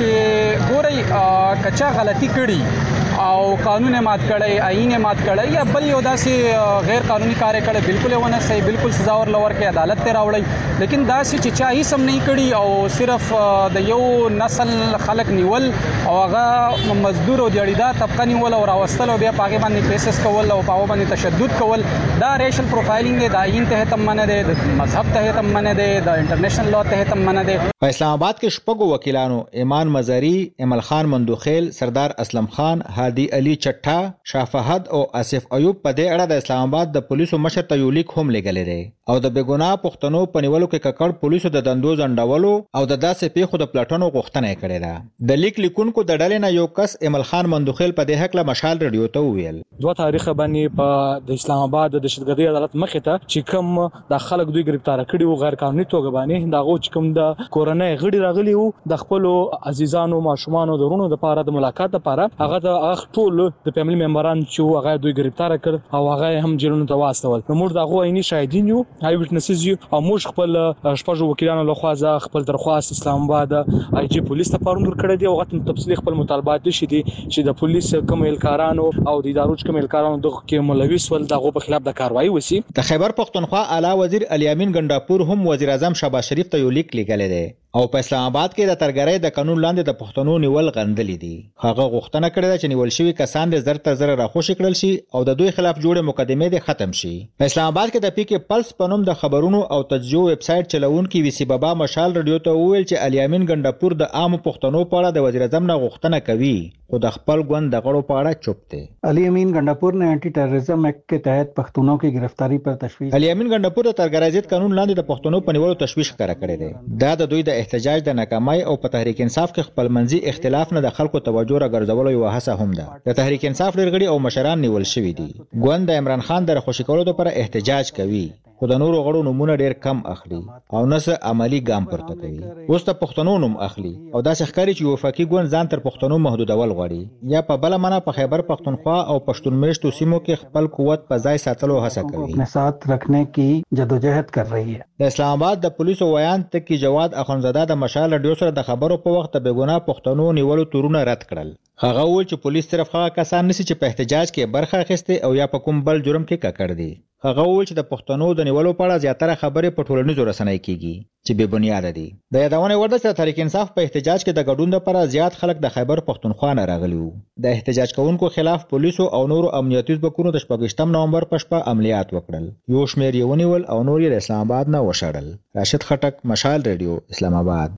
چې ګورئ کچا غلطي کړي او قانون مات کړي، آئین مات کړي یا بل یو داسې غیر قانوني کار کړي، بالکل ونه صحیح بالکل سزا ورلور کې عدالت ته راوړي. لیکن داسې چې چا هیڅ هم نه کړي او صرف د یو نسل خلک نیول او هغه مزدور او دیړیدا طبقه نیول او راوستل او بیا پاګې باندې کیسز کول او پاو باندې تشدد کول، دا ریشل پروفایلینګ دی، د آئین ته تم منه دی، د مذهب ته تم منه دی، د انټرنیشنل لا ته تم منه دی. په اسلام آباد کې شپږ وکیلانو ایمان مزاری، ایمل خان مندوخیل، سردار اسلم خان، هادي علي چټا، شاه فهد او آصف ایوب په دې اړه د اسلام آباد د پولیسو مشر ته یو لیک هم لېږلی دی او د بیګناه پښتنو په نیولو کې ککړ پولیسو د دندو ځنډولو او د داسې پیښو د پلټنو غوښتنه یې کړې ده. د لیک لیکونکو د ډلې نه یو کس ایمل خان مندوخیل په دې هکله مشال رادیو ته وویل دوه تاریخ باندې په د اسلام آباد د دهشتګردي عدالت مخې ته چې کوم د خلک دوی گرفتار کړي او غیر قانوني توګه باندې دا غو چې کوم د کورنۍ غړي راغلي وو د خپل عزیزانو ماشومان او درونو د لپاره د ملاقات لپاره هغه د اخ ټول د فیملی ممبران چې هغه دوی گرفتار کړ او هغه هم جیلونو ته واستول. نو موږ دغه عیني شاهدین یو، آی وټنسز یو او موږ خپل شپږ وکیلانو لخوا ځ خپل درخواست اسلام آباد آی جی پولیس ته پروند کړی دی او غوښتنه تفصیلی خپل مطالبات دي چې د پولیس کوم اهلکارانو او د ادارو کوم اهلکارانو دغه کې ملوث ول دغه په خلاف د کاروایی وسی. د خیبر پښتونخوا اعلی وزیر علي امین ګنډاپور هم وزیر اعظم شهباز شریف ته یو لیک لیکلی دی او په اسلام آباد کې د ترګرۍ د قانون لاندې د پښتنو نیول غندلې دي. هغه غوښتنه کړې ده چې نیول شوي کسان د زر تر زر راخوشي کړل شي او د دوی خلاف جوړه مقدمې د ختم شي. په اسلام آباد کې د پی کې پلس په نوم د خبرونو او تجزیو ویب سټ چلوونکي وی سی بابا مشال رادیو ته وویل چې علي امین ګنډاپور د عام پښتنو په اړه د وزیر اعظم نه غوښتنه کوي خو د خپل ګوند د غړو په اړه چوپ دی. علي امین ګنډاپور نے اینٹی terrorism ایکٹ के तहत پښتنو کی گرفتاری پر تشویش علي امین ګنډاپور د ترګرۍ ضد قانون لاندې د پښتنو په نیولو تشویش ښکاره کړی دی. دا د دوی د احتجاج د ناکامۍ او په تحریک انصاف کې خپل منځي اختلاف نه د خلکو توجه راګرځولو یو هڅه هم ده. د تحریک انصاف ډېر غړي او مشران نیول شوي دي. ګوند د عمران خان د راخوشي کولو لپاره احتجاج کوي خو د نورو غړو نومونه ډېر کم اخلي او نه څه عملی ګام پورته کوي. اوس د پښتنو نوم اخلي او داسې ښکاري چې وفاقي ګوند ځان تر پښتنو محدودول غواړي یا په بله معنا په خیبر پښتونخوا او پښتون میشتو سیمو کې خپل قوت په ځای ساتلو هڅه کوي. اپنے ساتھ رکھنے کی جدوجہد کر رہی ہے. د اسلام آباد د پولیسو ویان تکي جواد اخونزاده د مشال رادیو سره د خبرو په وخت د بیګناه پښتنو نیولو تورونه رد کړل. هغه وویل چې پولیس صرف هغه کسان نشي چې په احتجاج کې برخه اخیستي او یا په کوم بل جرم کې ککړ دي. هغه وویل چې د پښتنو د نیولو په اړه زیاتره خبرې په ټولنیزو رسنیو کېږي چې بې بنیاده دي. د یادونې وړ ده چې تحریک انصاف په احتجاج کې د ګډون لپاره زیات خلک د خیبر پښتونخوا نه راغلي وو. د احتجاج کوونکو خلاف پولیسو او نورو امنیتي ځواکونو د شپږم نومبر په شپه عملیات وکړل. یو شمېر یې ونیول او نور یې د اسلام آباد نه وشړل. راشد خټک، مشال رادیو، اسلام آباد.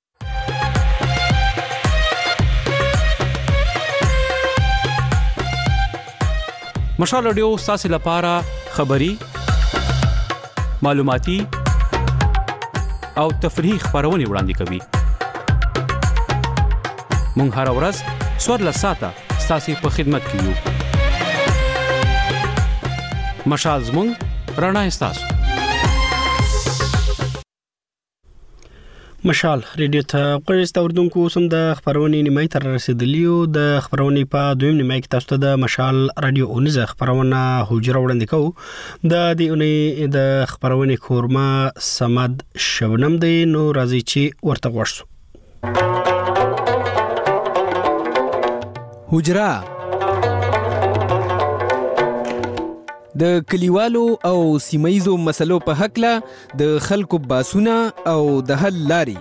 مشال رادیو ستاسو لپاره خبري، معلوماتي او تفریحي خبرونه وړاندې کوي. مونږ هر ورځ څوارلس ساعته ستاسو په خدمت کې یو. مشال زمونږ رڼا ستاسو. مشال ریډیو ته وګورئ اوردونکو سم د خبرونې نیمه تر رسیدلیو د خبرونې په دویم نیمه کې تاسو ته د مشال رادیو اونیزه خبرونه حجره وړاندې کوو. د دې اونۍ د خبرونې کورما سمد شبنم دی نو راځي چې ورته ورسو. حجره د کلیوالو او سیمایزو مسلو په حق له د خلکو باسونه او د حل لاري.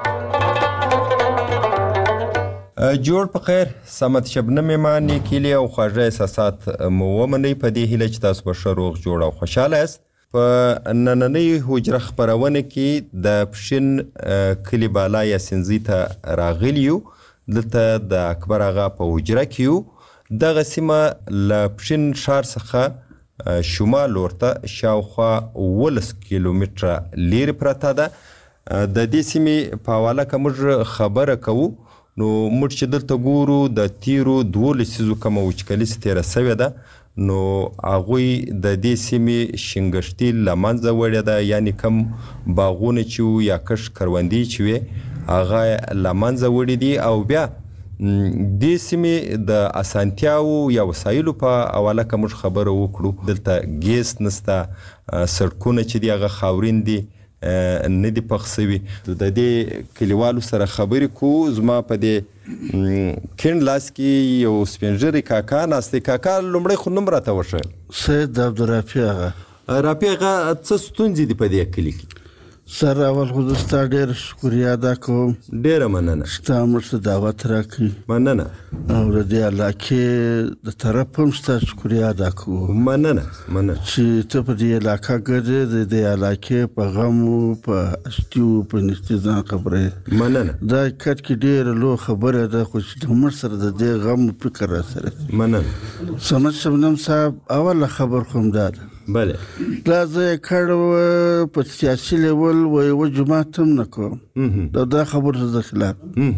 جوړ په خیر سمت شبنم ما نیکلی او خواږه احساسات مو ومني په دې هیله چې تاسو به ښه روغ جوړ او خوشاله یاست. په نننۍ حجره خبرونه کې د پښین کلی بالا یا سنځي ته راغلیو. دلته د اکبر آغا په حجره کې یو. دغه سیمه له پښین ښار څخه شمال ورته شاوخوا ولس کیلومتره لرې پرته ده. د دې سیمې په حواله که موږ خبره کوو نو موږ چې دلته ګورو د تیرو دوو لسیزو کومه وچکالي چې تېره سوې ده نو هغوی د دې سیمې شینګښتي له منځه وړې ده. یعنې کم باغونه چې وو یا کښت کروندې چې وې هغه له منځه وړي دي. او بیا دې سیمې د اسانتیاو یا وسایلو په حواله که موږ خبره وکړو دلته ګیس نسته، سړکونه چې دي هغه خاورین دي نه دي پخ سوي. د دې کلیوالو سره خبرې کوو. زما په دې کیڼ لاس کې یو سپین ږیری کاکا ناست دی. کاکا لومړی خو نوم راته وښیه. سید عبدالرافع آغا. رافع آغا څه ستونزې دي په دې کلي کې؟ سر اول خو زه ستا ډېره شکریه ادا کوم. ډېره مننه. ستا موږ ته دعوت راکړي. مننه. او د دې علاقې د طرف هم ستا شکریه ادا کوو. مننه مننه چې ته په دې علاقه ګرځې د دې علاقې په غمو په اشتیو په نشتي ځان خبره. مننه. دا کټ کې ډېره لو خبره ده خو چې موږ سره د دې غم فکر را سره. مننه. سمت شبنم صاحب اوله خبر کوم دا ده. بله. دا زه کړو په سیاسي لیول و یو جماعت هم نه کوم. دا دا خبر زه خلاف.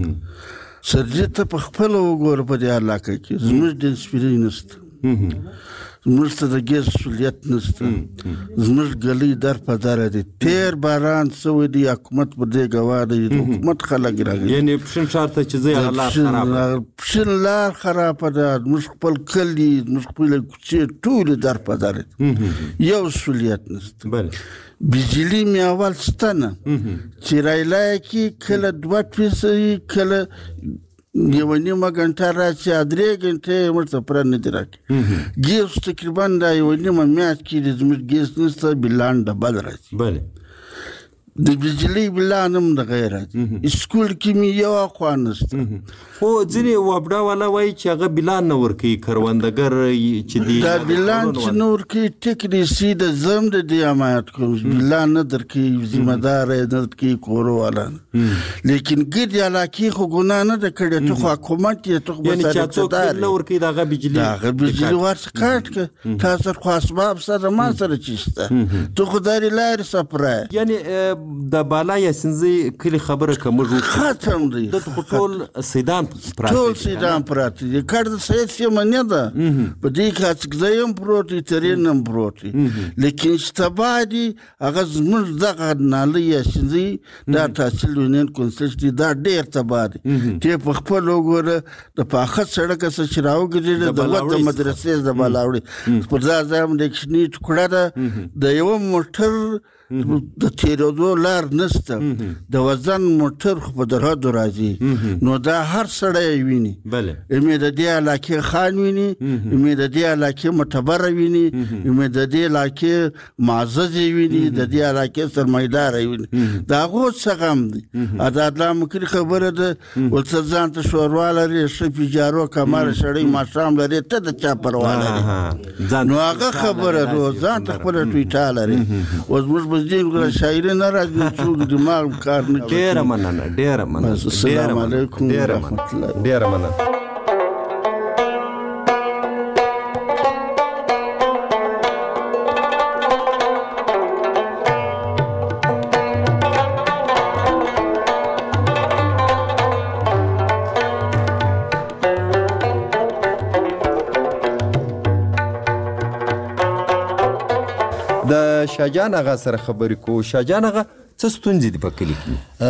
سرجي ته په خپل وګوره په دې علاقه کې زموږ د انسپیری نشته. زموږ ته د ګیس سہولیت نشته. زموږ ګلۍ در په دره دي. تیر باران سوی دی حکومت په دې ګواه دی. حکومت خلک راغلي. یعنې پښین ښار ته چې ځئ هغه لار خرابه ده. پښین لار خرابه ده. زموږ خپل کلي زموږ خپلې کوڅې ټولې در په دره دي. یو سہولیت نشته. بله. بجلی می اول شته نه. چې رایلای کې کله دوه فیصدي کله یو نیمه ګنټه راشي درې ګنټې ورته پوره نه دي راکړي. ګیس تقریبا دا یو نیمه میاشت کې زموږ ګیس نشته بلان ډبل راځي. بله. د بجلی بلان هم د غیر راځي. اسکول کې مې یو خوا نشته. خو ځینې وابډا والا وایي چې هغه بلان نه ورکوي کروندګر چې دي. دا بلان چې نه ورکوي ټیک ریسي د زم د دې حمایت کوم. بلان نه درکوي ذمه دار یې نه درکوي کورو والا. لیکن ګردې علاقې خو ګناه نه ده کړې. ته خو حکومت یې ته خو یعنې چې څوک بل نه ورکوي د هغه بجلي د هغه بجلي ورڅ کاټ کړه. تا سره خو اسباب سره ما سره چې شته. ته خو دارې لارې سپرایه. یعنې د بالا یا سنځي کلي خبره که موږ وکړو ختم دی. دلته خو ټول سیدان پراته ټول سیدان پراته دي. کار د سید سیمه نه ده. په دې کې هڅکزی هم پروت وي ترین هم پروت وي. لیکن اشتباه دي هغه زموږ دغه نالۍ یا سنځي دا تحصیل یونین کونسل دي دا ډېر تباه دي. چې په خپل وګوره د پاخه سړک څخه چې راوګرځېده د وط د مدرسې د بالاوړي پر ځای ځای هم د کښني ټوکړه ده. د یوه موټر د تیرېدو لار نشته. د وزن موټر خو په درحدو راځي. نو دا هر سړی ویني. امې د دې علاقې خان ویني. امې د دې علاقې معتبره ویني. امې د دې علاقې معزز ویني. د دې علاقې سرمایدار ویني. د هغو څه غم دی. د الله مکري خبره ده ولڅ ځان ته شوروا لري ښه پیجارو کمال سړی ماښام لري ته د چا پروا لري. نو هغه خبره ده ځان ته خپله ټویټه لري. اوس موږ دین ګره شاعري نه راځي څوک دماغ کار نه کوي. ډېره مننه ډېره مننه. السلام علیکم ورحمت الله. ډېره مننه. شاجان هغه سره خبرې کوو. شاجان هغه څه ستونزې دي په کلي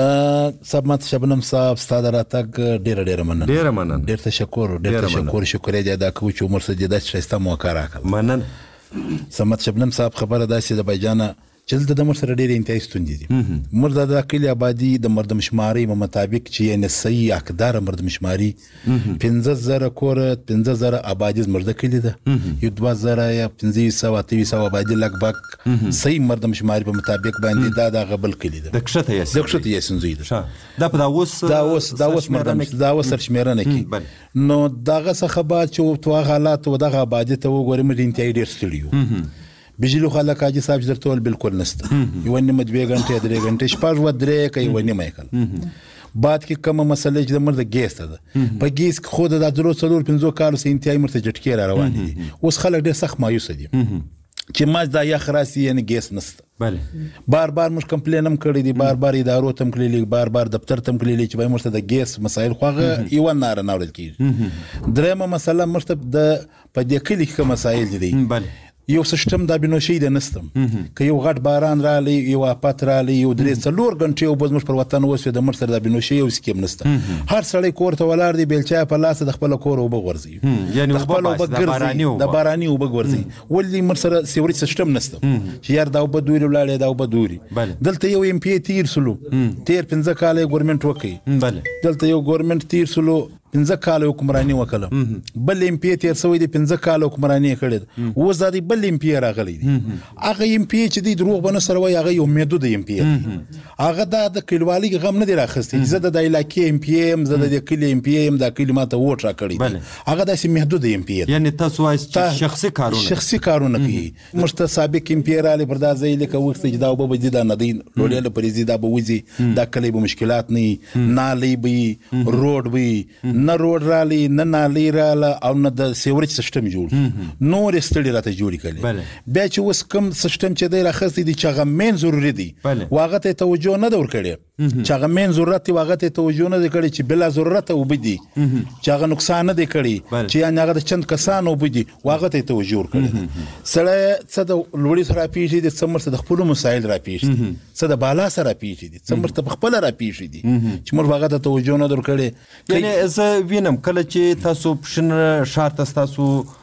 کې؟ سمت شبنم صاحب ستا د راتګ ډېره ډېره مننه. ډېره مننه. ډېر تشکر ډېر تشکر شکریه دې ادا کوو چې عمر سره دې داسې ښایسته موقع راکړه. مننه. سمت شبنم صاحب خبره داسې د بایجانه چې دلته د مر سره ډېرې انتهایی ستونزې دي. مر د کلي آبادي د مردم شمارۍ په مطابق چې یعنې صحیح حقداره مردم شماري پنځه زره کوره پنځه زره آبادي زموږ د کلي ده، یو دوه زره یا پنځه سوه اته ویشت سوه آبادي لګ بګ صحیح مردم شماري په مطابق باندې دا د هغه بل کلي ده، د کښته یاسین د کښته یاسین زوی ده. دا په دا اوس دا اوس دا اوس مردم دا اوس سرشمېرنه کې نو دغه څخه بعد چې تو حالات و دغه آبادي ته وګورې موږ انتهایی ډېر ستړي یو. بجلی خو خلک حاجي صاحب درته ول بالکل نشته، یوه نیمه دوې غنټې درې غنټې شپږ و درې که یوه نیمه یې کله بعد کې کومه مسله چې د مر د ګیس ته ده په ګیس کې خو د درو څلور پنځو کالو څخه انتهایی مرته جټکې را روانې دي. اوس خلک ډېر سخت مایوسه دي چې ما دا یخ راسي یعنې ګیس نشته. بله بار بار موږ کمپلین هم کړی دي، بار بار ادارو ته هم کړلی، بار بار دفتر ته هم کړلی چې باید موږ ته د ګیس مسایل خو هغه یوه ناره نه اورېدل کېږي. درېیمه مسله موږ ته د په دې کلي کې کوم مسایل دي. بله یو سیستم د بنوشي د نستم که یو غټ باران رالی یو آفت رالی یو درې څلور غنټې اوبه زموږ پر وطن اوس د مر سره د بنوشي یو سکیم نسته. هر سړی کور ته ولاړ دی بیلچا په لاس د خپل کور اوبه غورځي، یعنی خپل اوبه ګرځي د باراني اوبه غورځي. ولې مر سره سیوري سیستم نسته چې یار دا اوبه دوري ولاړې دا اوبه دوري. دلته یو ایم پی تیر سلو تیر پنځه کاله ګورنمنت وکړي، دلته یو ګورنمنت تیر سلو پنځه کاله حکمراني وکړه، بل ایم پی تیر سوی دی پنځه کاله حکمراني کړې، اوس دا دی بل ایم پی راغلی دی. هغه ایم پی چې دی دروغ به نه سره وایي هغه یو محدود ایم پی دی، هغه دا د کلیوالي غم نه دی راخستی چې زه د علاقې ایم پی یم، زه د کلي ایم پی یم، دا کلي ماته ووټ راکړی دی، هغه داسې محدود ایم پی دی. یعنې تاسو وایئ چې شخصي کارونه شخصي کارونه کوي. موږ ته سابق ایم پی راغلی پر دا ځای لکه وخت چې دا اوبه به ځي دا نه دی لوړې له پرې ځي دا به وځي، دا کلی به مشکلات نه وي، نالۍ به وي، روډ به وي، نه روډ رالی نه نالۍ راله او نه د سیوریج سیستم جوړ نورې ستړي راته جوړې کړلې. بیا چې اوس کوم سیستم چې دی راخستی دی چې هغه مین ضروري دی و هغه ته توجه نه ده ورکړې، چې هغه مین ضرورت دی و هغه ته توجه نه ده کړې، چې بلا ضرورته اوبه دي چې هغه نقصان نه دی کړی، چې یعنې هغه د چند کسان اوبه دي و هغه ته توجه ورکړې. سړی څه د لوړي سره راپېښې دي، څه مرته د خپلو مسایل راپېښې دي، څه د بالا سره راپېښې دي، څه مرته په خپله راپېښې دي چې موږ هغه ته توجه نه ده ورکړې. یعنې زه وینم کله چې تاسو پښنه ښار ته ستاسو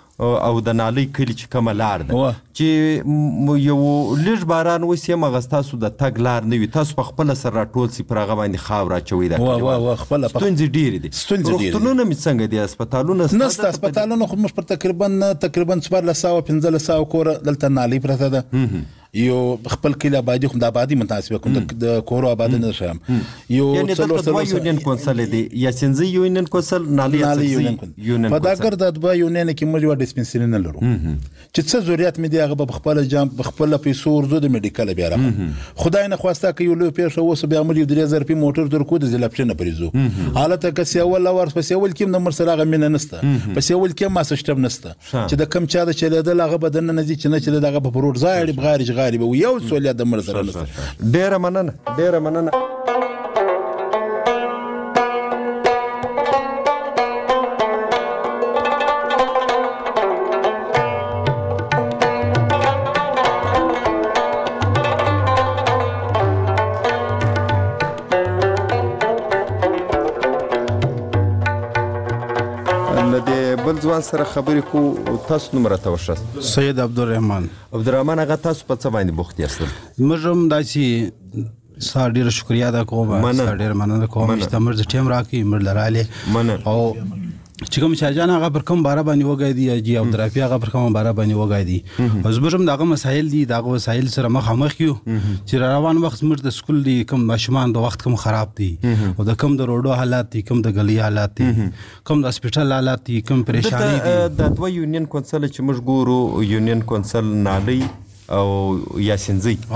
او د نالۍ کلي چې کومه لار ده چې یو لږ باران وسي هم هغه ستاسو د تګ لار نه وي، تاسو په خپله سره راټول سي پر هغه باندې خاوره اچوئ. دا ستونزې ډېرې دي. روغتونونه مې څنګه دي؟ هسپتالونه نسته. هسپتالونه خو موږ پر تقریبا تقریبا څوارلس سوه پنځلس سوه کوره دلته نالۍ پرته ده. یو خپل کلي آبادي خو د آبادي متناسبه کوم د کورو آبادي نه شم. یو څلور څلور یونین کونسل دی یا سنځي یونین کونسل نالۍ یونین په دا ګر د دوه یونین کې موږ یو ډیسپنسري نه لرو چې څه ضرورت مې دی هغه په خپل جام په خپل پیسو ورزو د میډیکل بیا راغلم. خدای نه خواسته که یو لوی پیښه اوس بیا موږ یو درې زره روپۍ موټر در کو د ضلع پټنه پرېځو حالت که سیول اور په سیول کې د مر سره هغه مینه نشته، په سیول کې ما سیستم نشته چې د کم چا د چلیدل هغه بدن نه ځي چې نه چلید هغه په پروت ځای بغارج غالب یو سولیا د مر سره نشته. ډېره مننه ډېره مننه. ځوان سره خبرې کو. تاسو نوم راته وښاست؟ سید عبدالرحمن. عبدالرحمن هغه تاسو په څه باندې بوخت یاست؟ موږ هم داسې ستا ډېره شکریه ادا کوم، ستا ډېره مننه کوم چې ته موږ ته ټایم راکړې، موږ له رالې او چې کوم شاهجان هغه پر کوم باره باندې وږی دی، جي عبدالرافي هغه پر کوم باره باندې وږی دی. او زموږ هم د هغه مسایل دي، د هغه وسایل سره مخامخ یو چې را روان وخت زموږ د سکول دی کوم ماشومان د وخت کوم خراب دي او د کوم د روډو حالات دي، کوم د ګلي حالات دي، کوم د هسپټل حالات دي، کوم پریشانی دي. د دوه یونین کونسل چې موږ ګورو، یونین کونسل نالۍ او یاسینزۍ،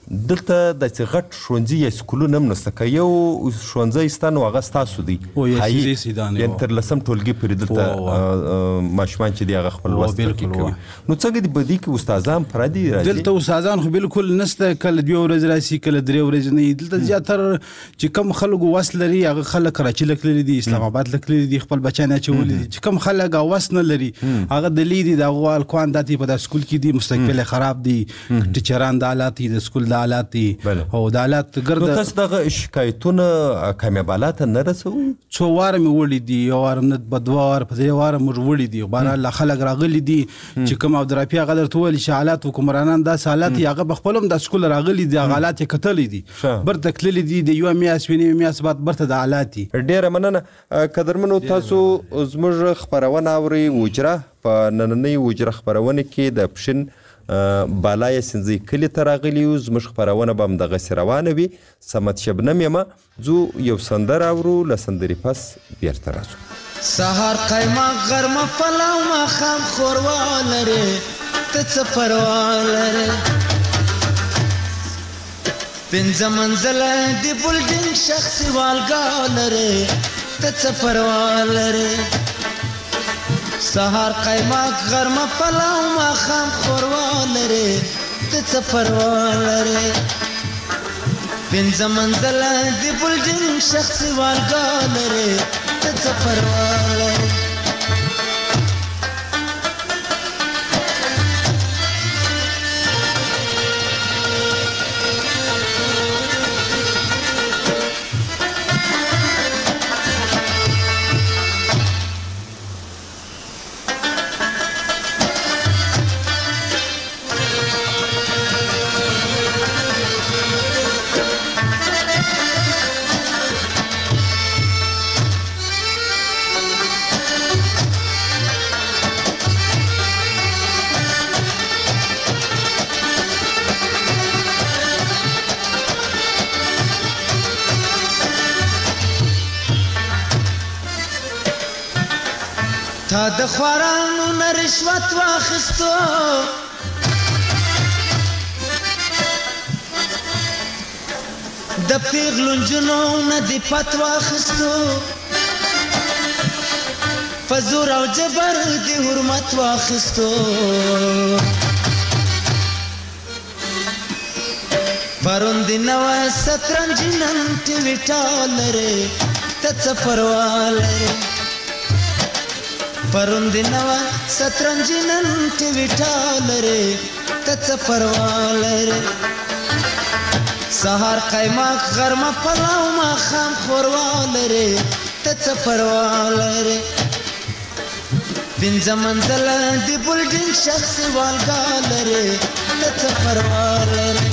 دلته د غټ ښوونځي یا سکولونه هم نشته که یو ښوونځی سته نو هغه ستاسو دی یعنې تر لسم ټولګي پورې دلته ماشومان چې دي هغه خپل لوست کوي نو څنګه دي په دې کې استادان پردي راځي دلته استادان خو بالکل نشته کله دوه ورځې راشي کله درې ورځې نه دلته زیاتره چې کم خلکو وس لري هغه خلک کراچي لکلي دي اسلام آباد لکلي دي خپل بچیان اچولي دي چې کم خلک وس نه لري هغه د لیدي د غوال کوان داتي په د سکول کې دي مستقبل خراب دي ټیچران د حالات د سکول د حالات دي او د حالات ګرد نو تاسو دغه شکایتونه کامیابالات نه رسو څو واره مې وړي دي یو واره نه بدوار په دې واره مر وړي دي بهر خلک راغلي دي چې کوم او درافي هغه درته ویل چې حالات حکمرانان د حالات هغه بخپلم د سکول راغلي دي حالات کتلې دي بر تکللی دي د یو میاس ویني میاس بعد برته د حالات ډیره مننه قدرمنو تاسو زموږ خبرونه اوري وجره په نننۍ وجره خبرونه کې د پښین بالای سنځي کلی تراغلی زموږ خبرونه به هم دغه روانه وي سمت شبنم یم زو یو سندر اورو لسندري پس بیرته راځو سهار قیمه غرمه فلاو ما خام خوروالره ته څه پروا لرې پنځه منزله د بلډینګ شخصي والګا لرې ته څه پروا لرې سهار قیماق غرمه پلاو ماښام ښوروا لرې ته څه پروا لرې پنځه منزله د بلډینګ شخصي والګا لرې ته څه پروا لرې تا د خوارانو نه رشوت واخیستو د پیغلو نجونو نه دې پت واخیستو په زور او جبر دې حرمت واخیستو پرون دې نوه سترنجي نن ټیویټا لرې ته څه پروا لرې پرون دی نوه سترنجي نن ټیویټا لرې ته څه پروا لرې سهار قیماق غرمه پلاو ماښام ښوروا لرې ته څه پروا لرې پنځه منزله د بلډینګ شخصي والګا لرې ته څه پروا لرې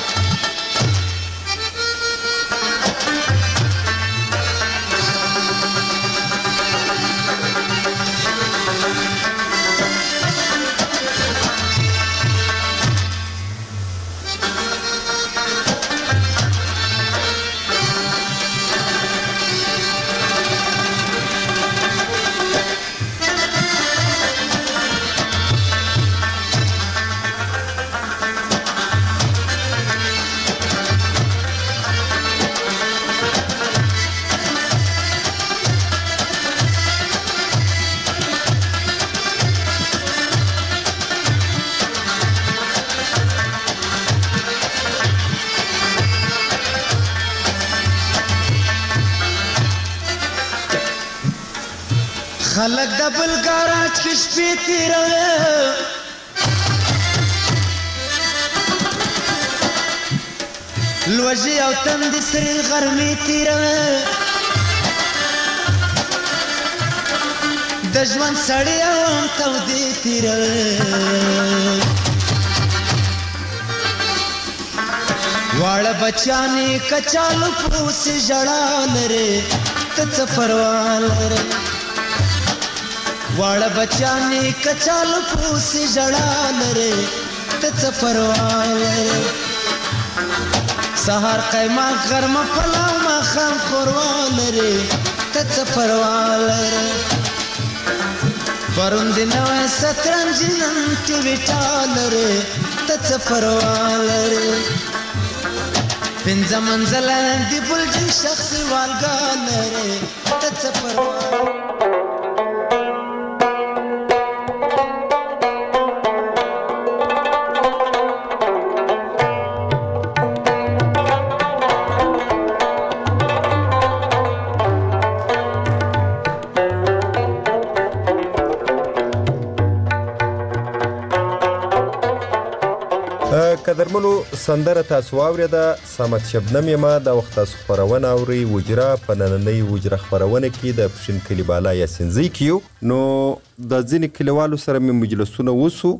خلک د بل ګاراج کې شپې تېروي لوږې او تندې سرې غرمې تېروي د ژوند سړې او هم تودې تېروي واړه بچیان یې کچالو پوسې ژړا لرې ته څه پروا لرې واړه بچیان یې کچالو پوسې ژړا لرې ته څه پروا لرې سهار قیماق غرمه پلاو ماښام ښوروا لرې ته څه پروا لرې پرون د نوی سترنجي نن ټیویټا لرې ته څه پروا لرې پنځه منزله دی بلجن شخصي والګا لري ته څه پروا قدرمنو سندره تاسو واوریده سمت شبنم یما د وخت تاسو خبرونه اوري وجرا په نننۍ وجرا خبرونه کې د پښین کلی بالا یاسین زی کیو نو د ځینې کلیوالو سره مې مجلسونه وسو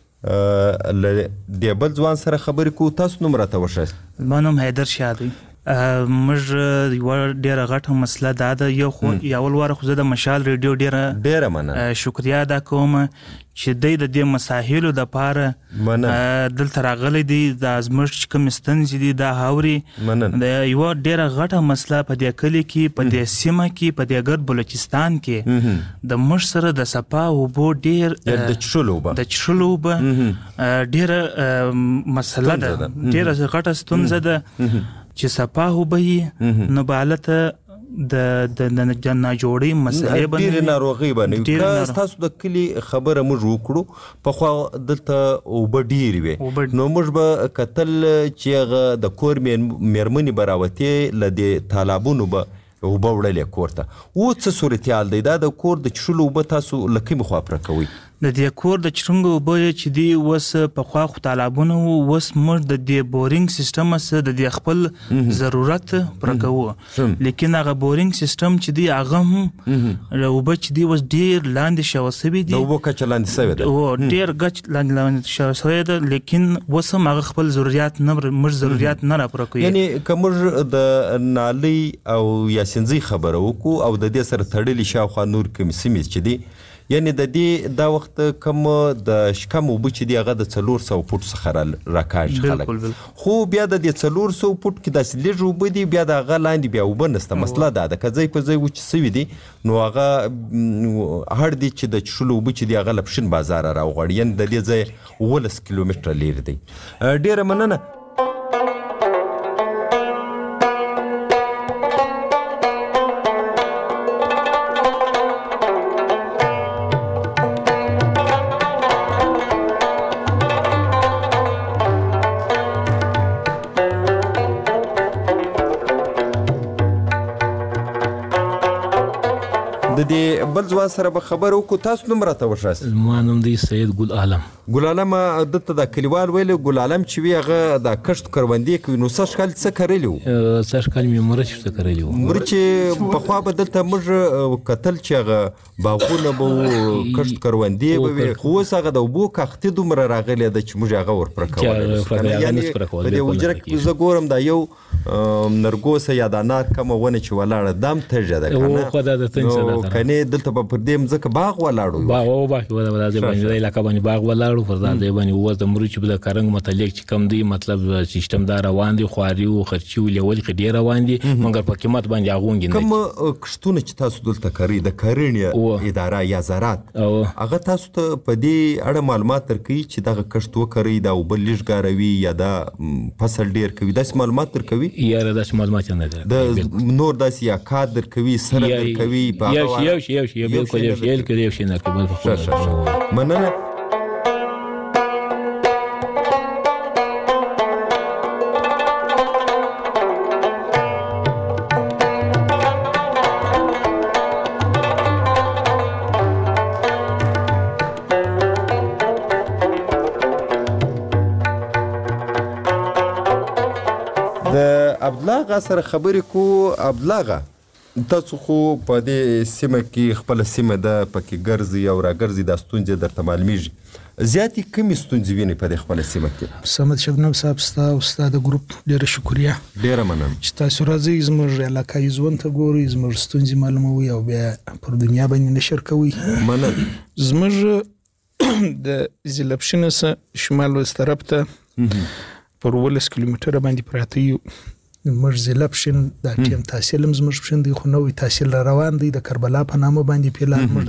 ل دیبل ځوان سره خبرې کو تاسو نوم راته وښه مانوم حیدر شادي موږ یو ډیره غټه مسله دا ده یو خو یو ور خو د مشال ریډیو ډیره ډیره مننه شکریا ادا کوم چې د دې مساحلو د پاره دلته راغلي دي د ازمرش کوم ستنځي دي دا هاوري د یو ډیره غټه مسله په دې کلی کې په دې سیمه کې په دې ګرد بلوچستان کې د مش سره د صفا او بو ډیر د چشلوبه د چشلوبه ډیره مسله ده ډیره غټه ستونزه ده چې صفا وبې نو بالته د د نه جوړې مسلې باندې ډېر ناروغي باندې که تاسو د کلی خبره موږ وکړو په خو دلته او بډیر وي نو موږ به قتل چې د کور مېرمنې براوته لدی طالبونو به او بوړلې کوړه او څه صورتحال دی دا د کور د چلو به تاسو لکه مخ خبره کوي د دې کور د چرنګو به چې دی وس په خوا خو طالبونه وس موږ د دې بورینګ سیستم سره د دې خپل ضرورت پرکوو لیکن هغه بورینګ سیستم چې دی هغه هم او به چې دی وس ډیر لاندې شوسوي دی نو وکه چلاند سوي دی او ډیر غچ لاندې شوسوي دی لیکن وس هم هغه خپل ضرورت نه موږ ضرورت نه را پرکوي یعنی کوم د نالي او یاسینزي خبره وکړو او د دې سره تړلې شاوخوا نور کوم سیمې چې دی یعنی د دې دا وخت کوم د شکم وب چې دی هغه د څلور سوه فوټ څخه راکاږي خلک خو بیا د دې څلور سوه فوټ کې داسې لږ وب دی بیا د هغه لاندې بیا وب نسته مسله دا ده که ځای په ځای وچ سوي دي نو هغه هر دی چې د چشلو وب چې دی هغه له پښین بازار راوغواړي یعنې د دې ځای اوولس کیلومتره لرې دی ډېره مننه بل ځوان سره به خبر وکړو تاسو نوم راته وښاست ما نوم دی سید ګل عالم ګل عالم دلته د کلیوال ویل ګل عالم چې وی هغه د کښت کروندې کوي نو څه ښکال څه کړلی وو څه ښکال مې مرچ څه کړلی وو مرچ په خوا به دلته موږ کتل چې هغه باغونه به کښت کروندې به وي خو اوس هغه د اوبو کښتې دومره راغلی ده چې موږ هغه ورپره کولی په دې حجره کې زه ګورم دا یو نرګوسه یا د انار کومه ونه چې ولاړه دام تږه ده نو کنې دلته به پر دې مځکه باغ ولاړو باغ او باغ ولا د باندې علاقه باندې باغ ولاړو پر ځای باندې وځ د مرچ په کارنګ متعلق چې کم دی مطلب سیستم دا روان دي خواري او خرچي او لول کې ډیر روان دي مګر په قیمت باندې اغونګ نه کوم کښتونه چې تاسو دلته کوي د کارنې اداره یا زراعت هغه تاسو ته په دې اړه معلومات درکوي چې دغه کښت وکړي دا وبل لږ یا دا فصل ډیر کوي داسې معلومات درکوي یا داسې معلومات نه ده د نور داسې یا کار درکوي سره درکوي یو یو یو یو بالکل یو یو کې یو شي نه کوي مننه عبدالله سره خبرې کو عبدالله تاسو خو په دې سیمه کې خپل سیمه ده پکې ګرځي او راګرځي د ستونزې درته معلومیږي زیاتې کمې ستونزې ویني په دې خپل سیمه کې سمد شبنم صاحب ستا او ستا د ګروپ ډېره شکریا ډېره مننه چې تاسو راځئ زموږ علاقایي ژوند ته ګورئ زموږ ستونزې معلوموي او بیا پر دنیا باندې نشر کوئ مننه زموږ د ضلع پښین څخه شمال لوست طرف ته پر اوولس کیلومتره باندې پراته یو زموږ ضلع پښین دا ټیم تحصیل هم زموږ پښین دی خو نوی تحصیل را روان دی د کربلا په نامه باندې پیلان موږ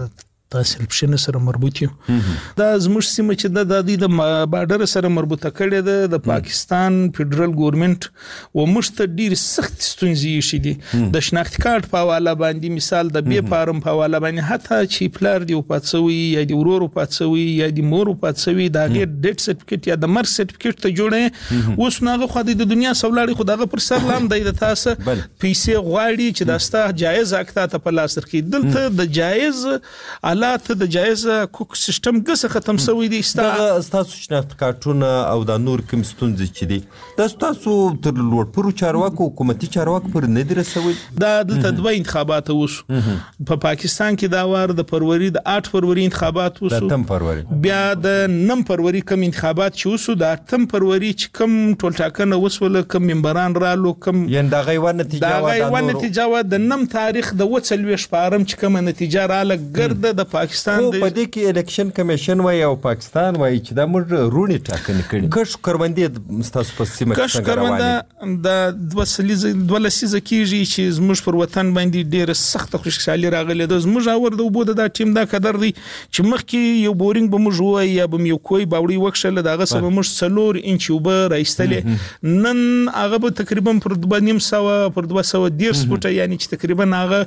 تحصیل شنه سره مربوط یو دا زموږ سیمه چې د د بارډر سره مربوطه کړي ده د پاکستان فدرال ګورنمنت و مشت ډیر سخت ستونزې شي دي د شناخت کارت په حواله باندې مثال د بي فارم په حواله باندې حتی چې پلار دی پاتسوي یا دی ورور پاتسوي یا دی مور پاتسوي دا غیر ډیټ سرټیفیکټ یا د مر سرټیفیکټ ته جوړه اوس ناغه خو د دنیا سولاړي خداغه پر سر لام دی د تاسو پیسې غواړي چې داستا جایز اکتا ته په لاس کې دلته د جایز آلات د جایز کوک سیستم ګس ختم شوی دی ستا تاسو شناخت کارتونه او د نور کوم ستونزې چې دي د تاسو تر لوړ پرو چارواکو حکومتي چارواکو پر نه درسوي دا دلته دوه انتخابات اوس په پاکستان کې دا وار د فروری د آठ فروری انتخابات وسو د تم فروری بیا د نم فروری کوم انتخابات چې وسو د تم فروری چې کوم ټول ټاکنه وسول کوم ممبران رالو کوم یان دا غیوان نتیجه دا غیوان نتیجه و د نم تاریخ د وڅلوي شپارم چې کوم نتیجه رااله ګرد د پاکستان د په دې کې الیکشن کمیشن وای او پاکستان وای چې دا موږ رونی ټاکنه کړي کښ کروندې مستاسو په سیمه کې څنګه روانه د دوه سلیزه دوه لسیزه کیږي چې زموږ پر وطن باندې ډیر سخت خوشحالي راغله د زموږ اور د وبود د ټیم دا قدر دی چې مخکې یو بورینګ به موږ وای یا به یو کوی باوړي وښل دغه سبب موږ سلور انچ وب راځتلې نن هغه به تقریبا پر دوه نیم سو پر دوه سو ډیر سپوټه یعنی چې تقریبا هغه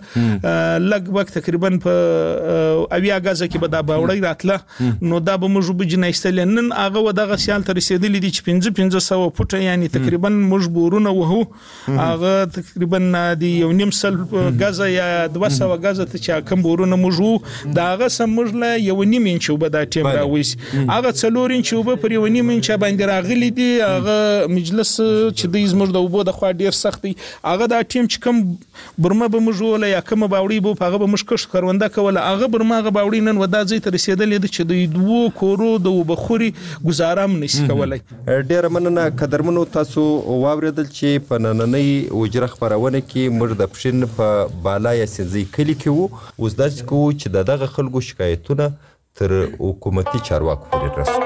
لګ بګ تقریبا په اویا غازه کې به دا باوړي راتله نو دا به موږ به جنایستل نن هغه ودغه سیال تر رسیدلې دي چې پنځه پنځه سو فوټه یعنی تقریبا موږ بورونه وهو هغه تقریبا دی یو نیم سل غازه یا دوه سو غازه ته چې کوم بورونه موږ دا هغه سمجله یو نیم انچ وب دا ټیم راويس هغه څلور انچ وب پر یو نیم انچ باندې راغلي دي هغه مجلس چې د زموږ د وبو د خوا ډیر سخت دی هغه دا ټیم چې کوم برمه به موږ ولا یا کوم باوړي بو هغه به مشکش کرونده کوله هغه برمه هغه باوړي نن ودا ځي تر رسیدلې د چې د دوه کورو د وبخوري گزارم نشي کولای ډیر مننه قدرمنو تاسو واوریدل چې په نننۍ وجره خبرونه کې موږ د پښین په بالا یا سنځي کلی کې وو اوس داسې کو چې دغه خلکو شکایتونه تر حکومتي چارواکو پورې رسي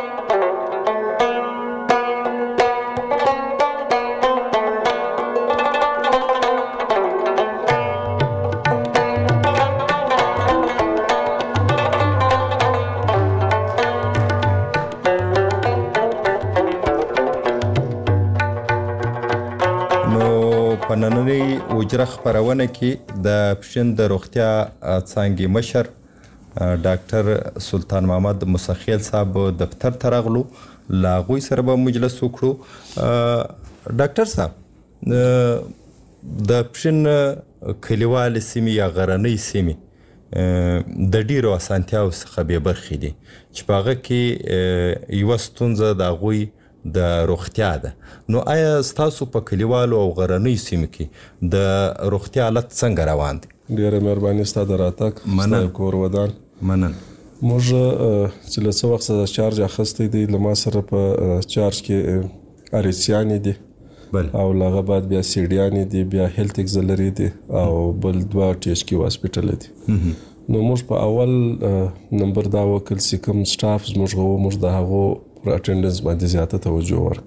وجره خبرونه کې د پښین د روغتیا څنګه مشر ډاکټر سلطان محمد مسخیل صاحب دفتر ترغلو لاغوي سره به مجلس وکړو ډاکټر صاحب د پښین کلیوال سیمې یا غرنۍ سیمې د ډیرو اسانتیاو څخه به برخې دي چې په هغه کې یو ستونزه د غوي د روغتیا ده نو آیا تاسو په کلیوالو او غرنۍ سیمو کې د روغتیا حالت څنګه روان دي ډیره مهرباني ستاسو دراتک مننه کور ودان مننه موږ چې له څو وخت د چارج اخستې دي لما سره په چارج کې اریسیان دي بل او لغه بعد بیا سیډیان دي بیا هیلث اگزلری دي او بل دوا ټی ایچ کیو هاسپټل دي نو موږ په اول نمبر دا وکړ چې کوم سټاف موږ غو موږ د هغو پر اټینډنس باندې زیاته توجه ورک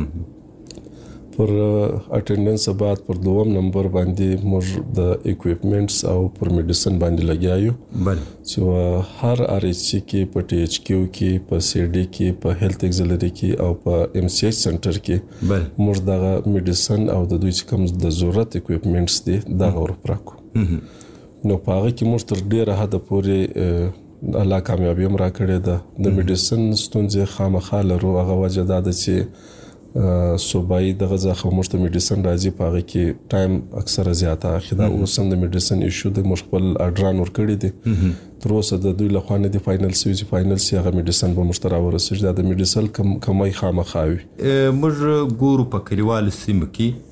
پر اټینډنس بعد پر دوم نمبر باندې موږ د اکوپمنټس او پر میډیسن باندې لګیایو بل چې هر ار ایچ سی کې په ټی ایچ کیو کې په سی ډي کې په هیلث اگزلری کې او په ایم سی ایچ سنټر کې بل موږ د میډیسن او د دوی کوم د ضرورت اکوپمنټس دي دا ورپراکو نو په هغه کې موږ تر ډیره حد پورې الله کامیابی هم را کړې ده د میډیسن ستونزې خامخا لرو هغه وجه دا ده چې صوبایي دغه ځخه موږ ته میډیسن راځي په هغه کې ټایم اکثره زیاته اخی دا اوس هم د میډیسن ایشو د موږ خپل اډران ورکړي دي تر اوسه د دوی لخوا نه دی فاینل سوي چې فاینل سي هغه میډیسن به موږ ته راورسېږي دا د میډیسن کم کمای خامخا وي موږ ګورو په کلیوالو سیمو کې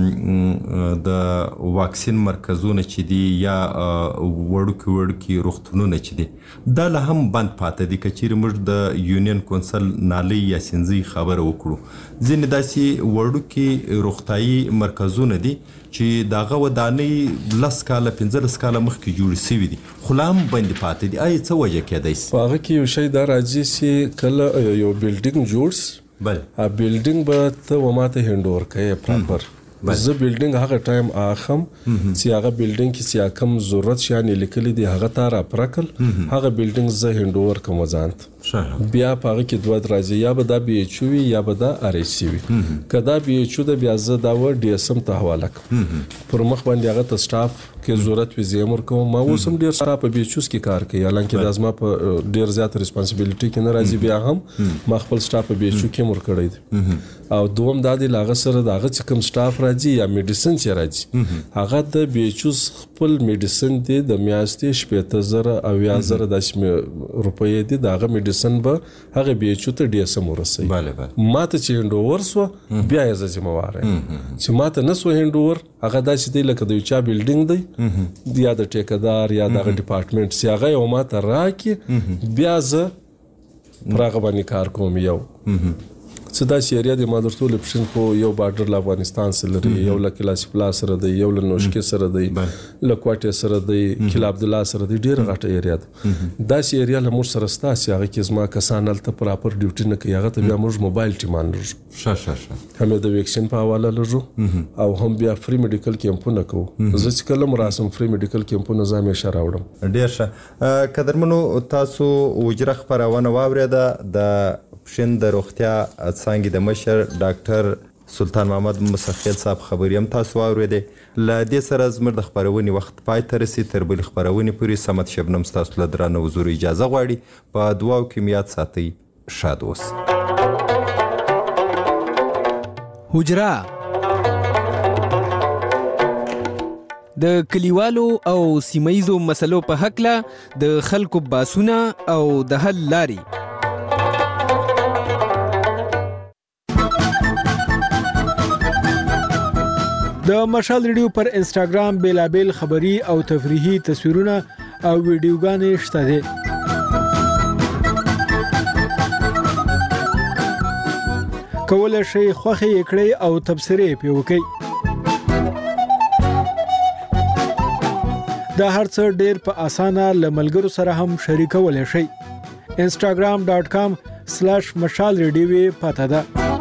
د واکسین مرکزونه چې دي یا وړوکی وړوکی روغتونونه چې دي دا له هم بند پاتې دي که چیرې موږ د یونین کونسل نالۍ یا سنځي خبره وکړو ځینې داسې وړوکی روغتیایي مرکزونه دي چې دغه ودانۍ لس کاله پنځلس کاله مخکې جوړې سوي دي خو لا هم بندې پاتې دي آیا څه وجه کیدای شي په هغه کې یو شی دا راځي چې کله یو بلډینګ جوړ بل ا بلډینګ به ته وماته هند ورکې پراپر زه بلډینګ هغه ټایم اخم چې هغه بلډینګ کې چې کوم ضرورت شان لیکل دي هغه تار اپرکل هغه بلډینګ زه هند اوور کوم ځانت بیا پاره کې دوه درازي یا به دا بي ایچ وي یا به دا ار ایچ سی وي کدا بي ایچ د بیا زه دا و ډي اس ام ته حواله پر مخ باندې هغه ته سټاف کې ضرورت وي زمور کوم ما اوسم ډیر سټاف په بي ایچ اس کې کار کوي حالانکه د ازما په ډیر زیات ریسپانسیبিলিټي کې ناراضي بیا هم ما خپل سټاف په بي ایچ کې مور کړی دي او دوم د دې لاغه سره دغه چې کوم سټاف راځي یا میډیسن چې راځي هغه د بي ایچ اس خپل میډیسن دی د میاشتې شپږ زره او یا زره د روپۍ دی دغه میډیسن به هغه بي ایچ ته ډي اس ام ورسي ماته چې هند اوور سو بیا یې ذمہوار چې ماته نسو هند اوور هغه داسې دی لکه د چا بلډینګ دی یا د ټیکدار یا د ډپارټمنټ سی هغه یو ماته راکې بیا زه پراغه باندې کار کوم یو څه دا شریعه د مادرتول اپشن خو یو بارډر ل افغانستان سره لري یو ل کلاسی پلا سره دی یو ل نوشکې سره دی ل کوټه سره دی کلا عبد الله سره دی ډیر غټه ایریا ده دا شریعه له مور سره ستاسو هغه کې زما کسانل ته پراپر ډیوټي نه کوي هغه ته بیا موږ موبایل ټیمان لرو شه شه شه هم د ویکسین په حواله لرو او هم بیا فری میډیکل کیمپونه کوو زه چې کله مراسم فری میډیکل کیمپونه زامه اشاره وړم ډیر ښه قدرمنو تاسو وجره خبرونه واورېده د شین د روغتیا څنګه د مشر ډاکټر سلطان محمد مسخیل صاحب خبریم تاسو واورېده ل دې سره زموږ د خبرونې وخت پای ته رسي تر بل خبرونې پورې سمت شبنم تاسو له درانه حضور اجازه غواړي په دعا او کمیات ساتي شاد اوس حجرا د کلیوالو او سیمایزو مسلو په حق له د خلکو باسونه او د حل لاري د مشال ریډیو پر انسټاګرام بیلابل خبری او تفریحي تصویرونه او ویډیوګانې شته دي کولای شئ خوښي کړئ او تبصرې پې وکړئ دا هرڅه ډېر په اسانه له ملګرو سره هم شریکولای شئ انسټاګرام ډاټ کام سلیش مشال ریډیو پته ده